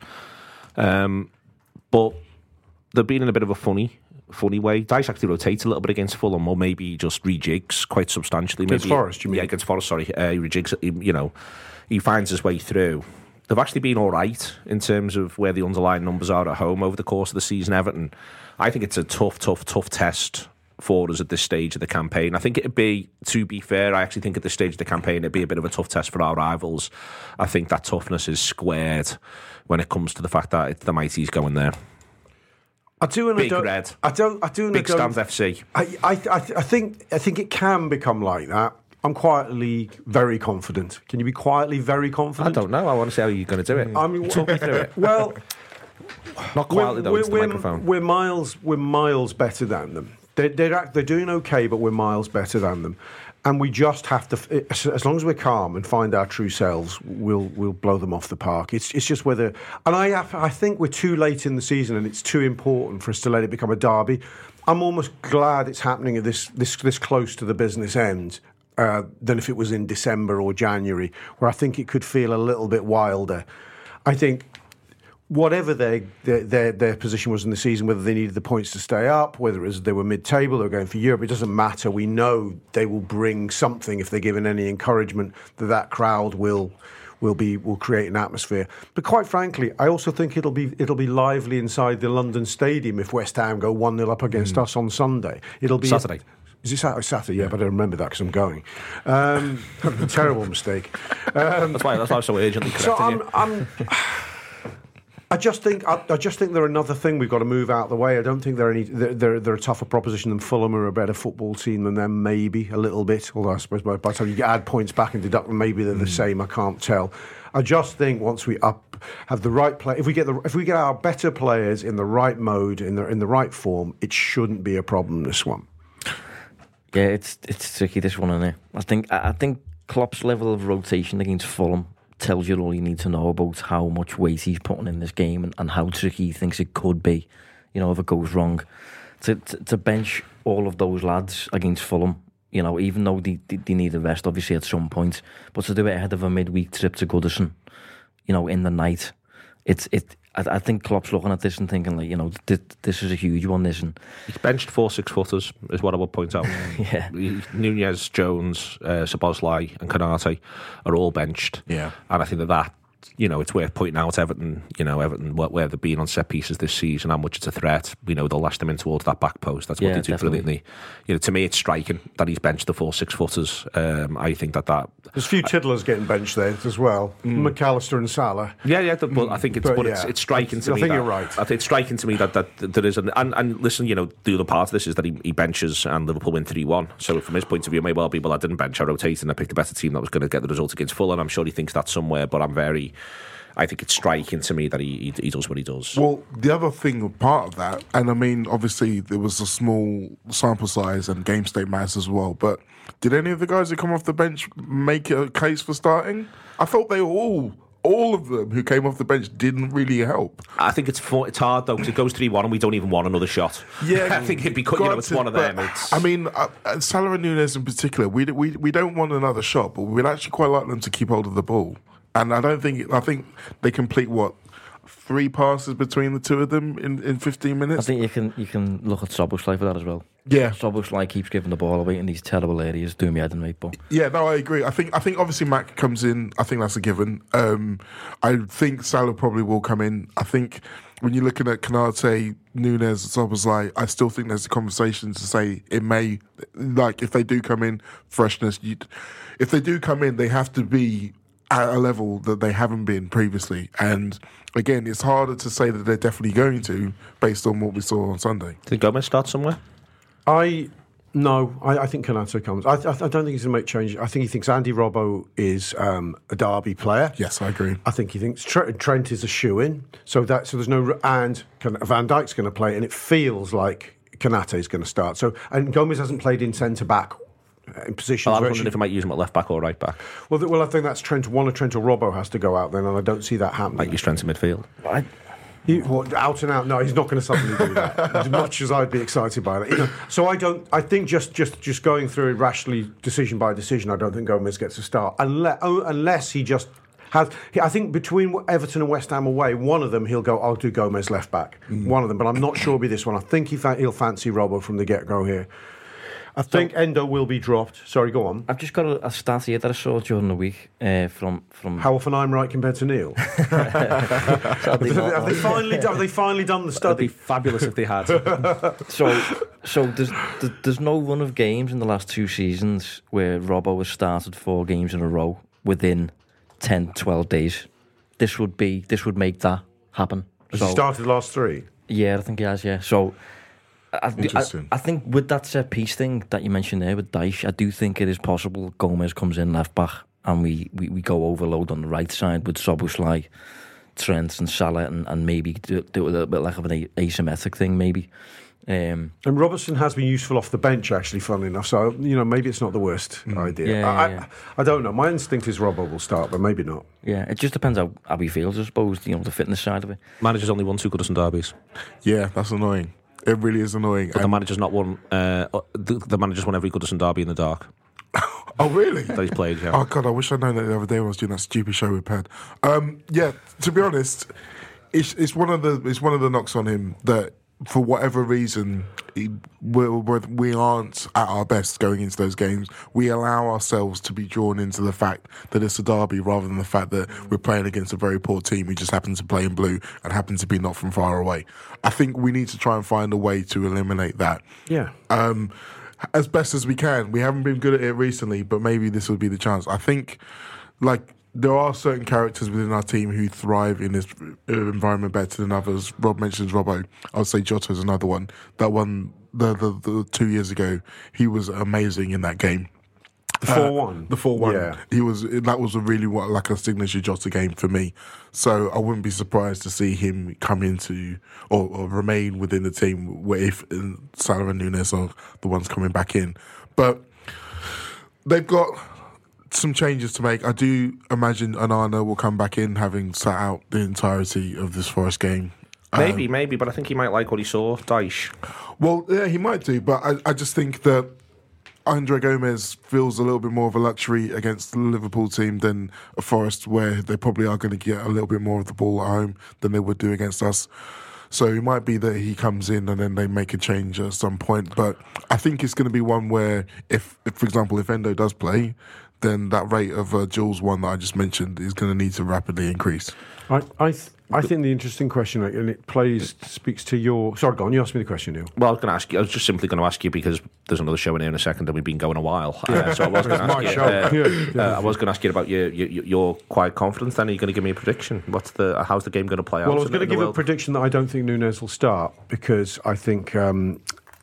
Um, but they've been in a bit of a funny, funny way. Dice actually rotates a little bit against Fulham, or maybe he just rejigs quite substantially. Against maybe, Forest, you mean? Yeah, against Forest. Sorry, uh, he rejigs. He, you know, he finds his way through. They've actually been all right in terms of where the underlying numbers are at home over the course of the season. Everton, I think it's a tough, tough, tough test for us at this stage of the campaign. I think it'd be, to be fair, I actually think at this stage of the campaign it'd be a bit of a tough test for our rivals. I think that toughness is squared when it comes to the fact that it's the Mighties going there. I do and Big I don't. Red. I don't. I do and Big I don't. Stand F C. I, I, I, I think. I think it can become like that. I'm quietly very confident. Can you be quietly very confident? I don't know. I want to see how you're going to do it. I mean, talk me through it. Well, not quietly though. We're, Into the we're, microphone. We're miles. We're miles better than them. They're, they're they're doing okay, but we're miles better than them. And we just have to, as long as we're calm and find our true selves, we'll we'll blow them off the park. It's it's just whether, and I have, I think we're too late in the season, and it's too important for us to let it become a derby. I'm almost glad it's happening at this this this close to the business end uh, than if it was in December or January, where I think it could feel a little bit wilder. I think. Whatever their, their their their position was in the season, whether they needed the points to stay up, whether it was they were mid-table, they were going for Europe, it doesn't matter. We know they will bring something if they're given any encouragement. That that crowd will will be will create an atmosphere. But quite frankly, I also think it'll be it'll be lively inside the London Stadium if West Ham go one nil up against mm. us on Sunday. It'll be Saturday. Is it Saturday? Saturday, yeah, but I remember that because I'm going. Um, terrible mistake. Um, that's why that's why I'm so urgently correcting so I'm, you. I'm I just think I, I just think they're another thing we've got to move out of the way. I don't think they're any they're, they're, they're a tougher proposition than Fulham, or a better football team than them, maybe a little bit. Although I suppose by, by the time you add points back and deduct them, maybe they're the mm. same. I can't tell. I just think once we up have the right play, if we get the if we get our better players in the right mode, in the in the right form, it shouldn't be a problem. This one. Yeah, it's it's tricky, this one, isn't it? I think I think Klopp's level of rotation against Fulham tells you all you need to know about how much weight he's putting in this game and, and how tricky he thinks it could be, you know, if it goes wrong. To, to, to bench all of those lads against Fulham, you know, even though they, they, they need a rest, obviously, at some point, but to do it ahead of a midweek trip to Goodison, you know, in the night, it's it. I, I think Klopp's looking at this and thinking, like, you know, th- this is a huge one, this. And he's benched four six-footers, is what I would point out. yeah. Nunez, Jones, uh, Szoboszlai and Konate are all benched. Yeah. And I think that that, you know, it's worth pointing out Everton, you know, Everton, where they've been on set pieces this season, how much it's a threat. We know they'll lash them in towards that back post. That's what yeah, they do definitely. brilliantly. You know, to me, it's striking that he's benched the four six-footers. Um, I think that that... There's a few tiddlers getting benched there as well. Mm. McAllister and Salah. Yeah, yeah, but mm. I think it's, but, but yeah. it's, it's striking to I me. I think that, you're right. I think it's striking to me that, that, that there is an... And, and listen, you know, the other part of this is that he, he benches and Liverpool win three one. So from his point of view, it may well be, well, I didn't bench, I rotated and I picked a better team that was going to get the result against Fulham. I'm sure he thinks that somewhere, but I'm very... I think it's striking to me that he, he he does what he does. Well, the other thing, part of that, and I mean, obviously there was a small sample size and game state matters as well, but did any of the guys who come off the bench make a case for starting? I thought they were all... All of them who came off the bench didn't really help. I think it's for, it's hard though because it goes three one and we don't even want another shot. Yeah, I think it'd be, you know, it's one of them. It's... I mean, uh, Salah and Nunez in particular, we we we don't want another shot, but we'd actually quite like them to keep hold of the ball. And I don't think I think they complete what three passes between the two of them in, in fifteen minutes. I think you can you can look at Szoboszlai for that as well. Yeah, Szoboszlai keeps giving the ball away in these terrible areas, doing me head and right. But yeah, no, I agree. I think I think obviously Mac comes in. I think that's a given. Um, I think Salah probably will come in. I think when you're looking at Konate, Nunez, Szoboszlai, I still think there's a conversation to say it may, like if they do come in, freshness. You'd, if they do come in, they have to be at a level that they haven't been previously. And again, it's harder to say that they're definitely going to based on what we saw on Sunday. Did Gomez start somewhere? I no, I, I think Konate comes. I, I, I don't think he's going to make changes. I think he thinks Andy Robbo is um, a derby player. Yes, I agree. I think he thinks Trent, Trent is a shoe-in. So that so there's no and Van Dijk's going to play, and it feels like Konate is going to start. So and Gomez hasn't played in centre back. In positions, well, I was wondering if I might use him at left back or right back. Well, th- well, I think that's Trent. One of Trent or Robbo has to go out then, and I don't see that happening. Like use Trent in midfield. I, he, what, out and out? No, he's not going to suddenly do that. As much as I'd be excited by that, you know, so I don't. I think just just just going through it rashly, decision by decision, I don't think Gomez gets a start unless oh, unless he just. Has, I think between Everton and West Ham away, one of them he'll go, I'll do Gomez left back. Mm. One of them, but I'm not sure it'll be this one. I think he fa- he'll fancy Robbo from the get-go here. I think Endo will be dropped. Sorry, go on. I've just got a, a stat here that I saw during the week uh, from from. How often I'm right compared to Neil? have, they, have they finally have they finally done the study? It'd be fabulous if they had. so, so there's there's no run of games in the last two seasons where Robbo has started four games in a row within ten, twelve days. This would be this would make that happen. Has so, he started the last three? Yeah, I think he has. Yeah, so. I, I, I think with that set piece thing that you mentioned there with Dyche, I do think it is possible Gomez comes in left back and we, we, we go overload on the right side with Szoboszlai, Trent and Salah and, and maybe do, do a little bit like of an asymmetric thing maybe. Um, and Robertson has been useful off the bench actually, funnily enough, so you know maybe it's not the worst mm. idea. Yeah, I, yeah. I, I don't know, my instinct is Robbo will start, but maybe not. Yeah, it just depends how, how he feels, I suppose, you know, the fitness side of it. Manager's only won two Goodison derbies. Yeah, that's annoying. It really is annoying. But and the manager's not won. Uh, the, the manager's won every Goodison derby in the dark. Oh, really? That he's played, yeah. Oh, God, I wish I'd known that the other day when I was doing that stupid show with Pad. Um, yeah, to be honest, it's it's one of the it's one of the knocks on him that for whatever reason he, we're, we're, we aren't at our best going into those games. We allow ourselves to be drawn into the fact that it's a derby rather than the fact that we're playing against a very poor team who just happen to play in blue and happen to be not from far away. I think we need to try and find a way to eliminate that. Yeah. Um, as best as we can. We haven't been good at it recently, but maybe this would be the chance. I think, like, there are certain characters within our team who thrive in this environment better than others. Rob mentions Robbo. I would say Jota is another one. That one, the, the, the two years ago, he was amazing in that game. The four one? Uh, the four one. Yeah. He was, that was a really what, like a signature Jota game for me. So I wouldn't be surprised to see him come into or, or remain within the team where if Salah and Nunes are the ones coming back in. But they've got some changes to make. I do imagine Onana will come back in, having sat out the entirety of this Forest game. Maybe, um, maybe, but I think he might like what he saw, Dyche. Well, yeah, he might do, but I, I just think that Andre Gomez feels a little bit more of a luxury against the Liverpool team than a Forest, where they probably are going to get a little bit more of the ball at home than they would do against us. So it might be that he comes in and then they make a change at some point. But I think it's going to be one where, if, if for example, if Endo does play, then that rate of uh, Jules one that I just mentioned is going to need to rapidly increase. I I, th- I think the interesting question, and it plays speaks to your. Sorry, go on. You asked me the question, Neil. Well, I was going to ask you. I was just simply going to ask you because there's another show in here in a second, and we've been going a while. Uh, so I was going to ask you. Uh, yeah, yeah. Uh, I was going to ask you about your, your your quiet confidence. Then are you going to give me a prediction? What's the how's the game going to play out? Well, I was going to give a prediction that I don't think Nunes will start because I think. Um,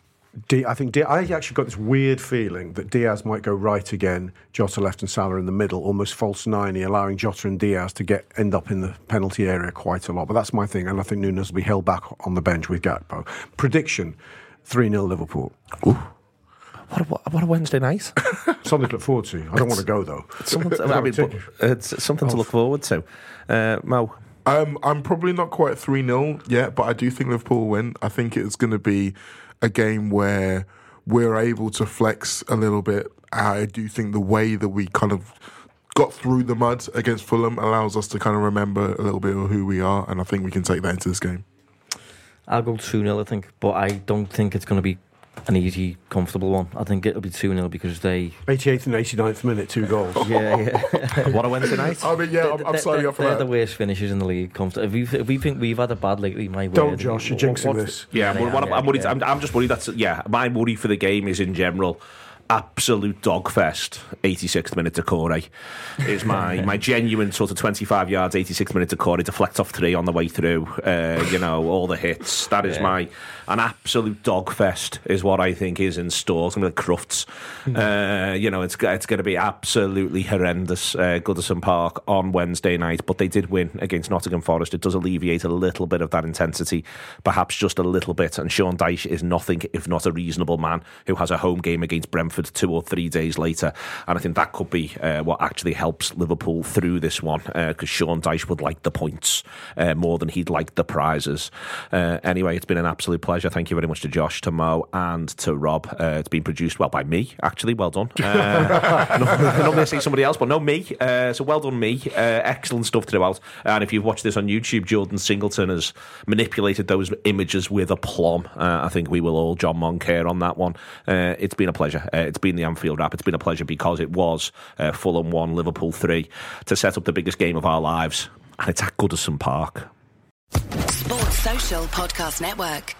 D- I think D- I actually got this weird feeling that Diaz might go right again, Jota left and Salah in the middle, almost false ninety, allowing Jota and Diaz to get end up in the penalty area quite a lot. But that's my thing, and I think Nunes will be held back on the bench with Gakpo. Prediction, three nil Liverpool. Ooh. What a, what a Wednesday night. Something to look forward to. I don't want to go, though. It's something to, I mean, but it's something to look forward to. Uh, Mo? Um, I'm probably not quite three nil yet, but I do think Liverpool will win. I think it's going to be a game where we're able to flex a little bit. I do think the way that we kind of got through the mud against Fulham allows us to kind of remember a little bit of who we are, and I think we can take that into this game. I'll go two nil, I think, but I don't think it's going to be an easy, comfortable one. I think it'll be two nil because they... eighty-eighth and eighty-ninth minute, two goals. yeah, yeah. What a Wednesday night. I mean, yeah, I'm, I'm sorry up for they're that. the worst finishers in the league. If we, if we think we've had a bad lately, my word. Don't, Josh, you're jinxing this. Yeah, Yeah, well, what yeah, I'm, I'm, worried, yeah. I'm, I'm just worried that's... Yeah, my worry for the game is in general... Absolute dogfest, eighty-sixth minute to Corey is my my genuine sort of twenty-five yards, eighty-sixth minute to Corey, deflect off three on the way through. Uh, you know, all the hits. That is yeah. my an absolute dogfest is what I think is in store. Some of the Crufts. uh, you know, it's it's going to be absolutely horrendous. Uh, Goodison Park on Wednesday night, but they did win against Nottingham Forest. It does alleviate a little bit of that intensity, perhaps just a little bit. And Sean Dyche is nothing if not a reasonable man who has a home game against Brentford Brentford two or three days later, and I think that could be uh, what actually helps Liverpool through this one, because uh, Sean Dyche would like the points uh, more than he'd like the prizes. Uh, anyway, it's been an absolute pleasure. Thank you very much to Josh, to Mo, and to Rob. Uh, it's been produced, well, by me, actually. Well done. Uh, normally I say somebody else, but no, me. Uh, so well done, me. Uh, excellent stuff throughout. And if you've watched this on YouTube, Jordan Singleton has manipulated those images with aplomb. Uh, I think we will all John Moncur on that one. Uh, it's been a pleasure. Uh, it's been the Anfield Wrap. It's been a pleasure because it was uh, Fulham one, Liverpool three, to set up the biggest game of our lives. And it's at Goodison Park. Sports Social Podcast Network.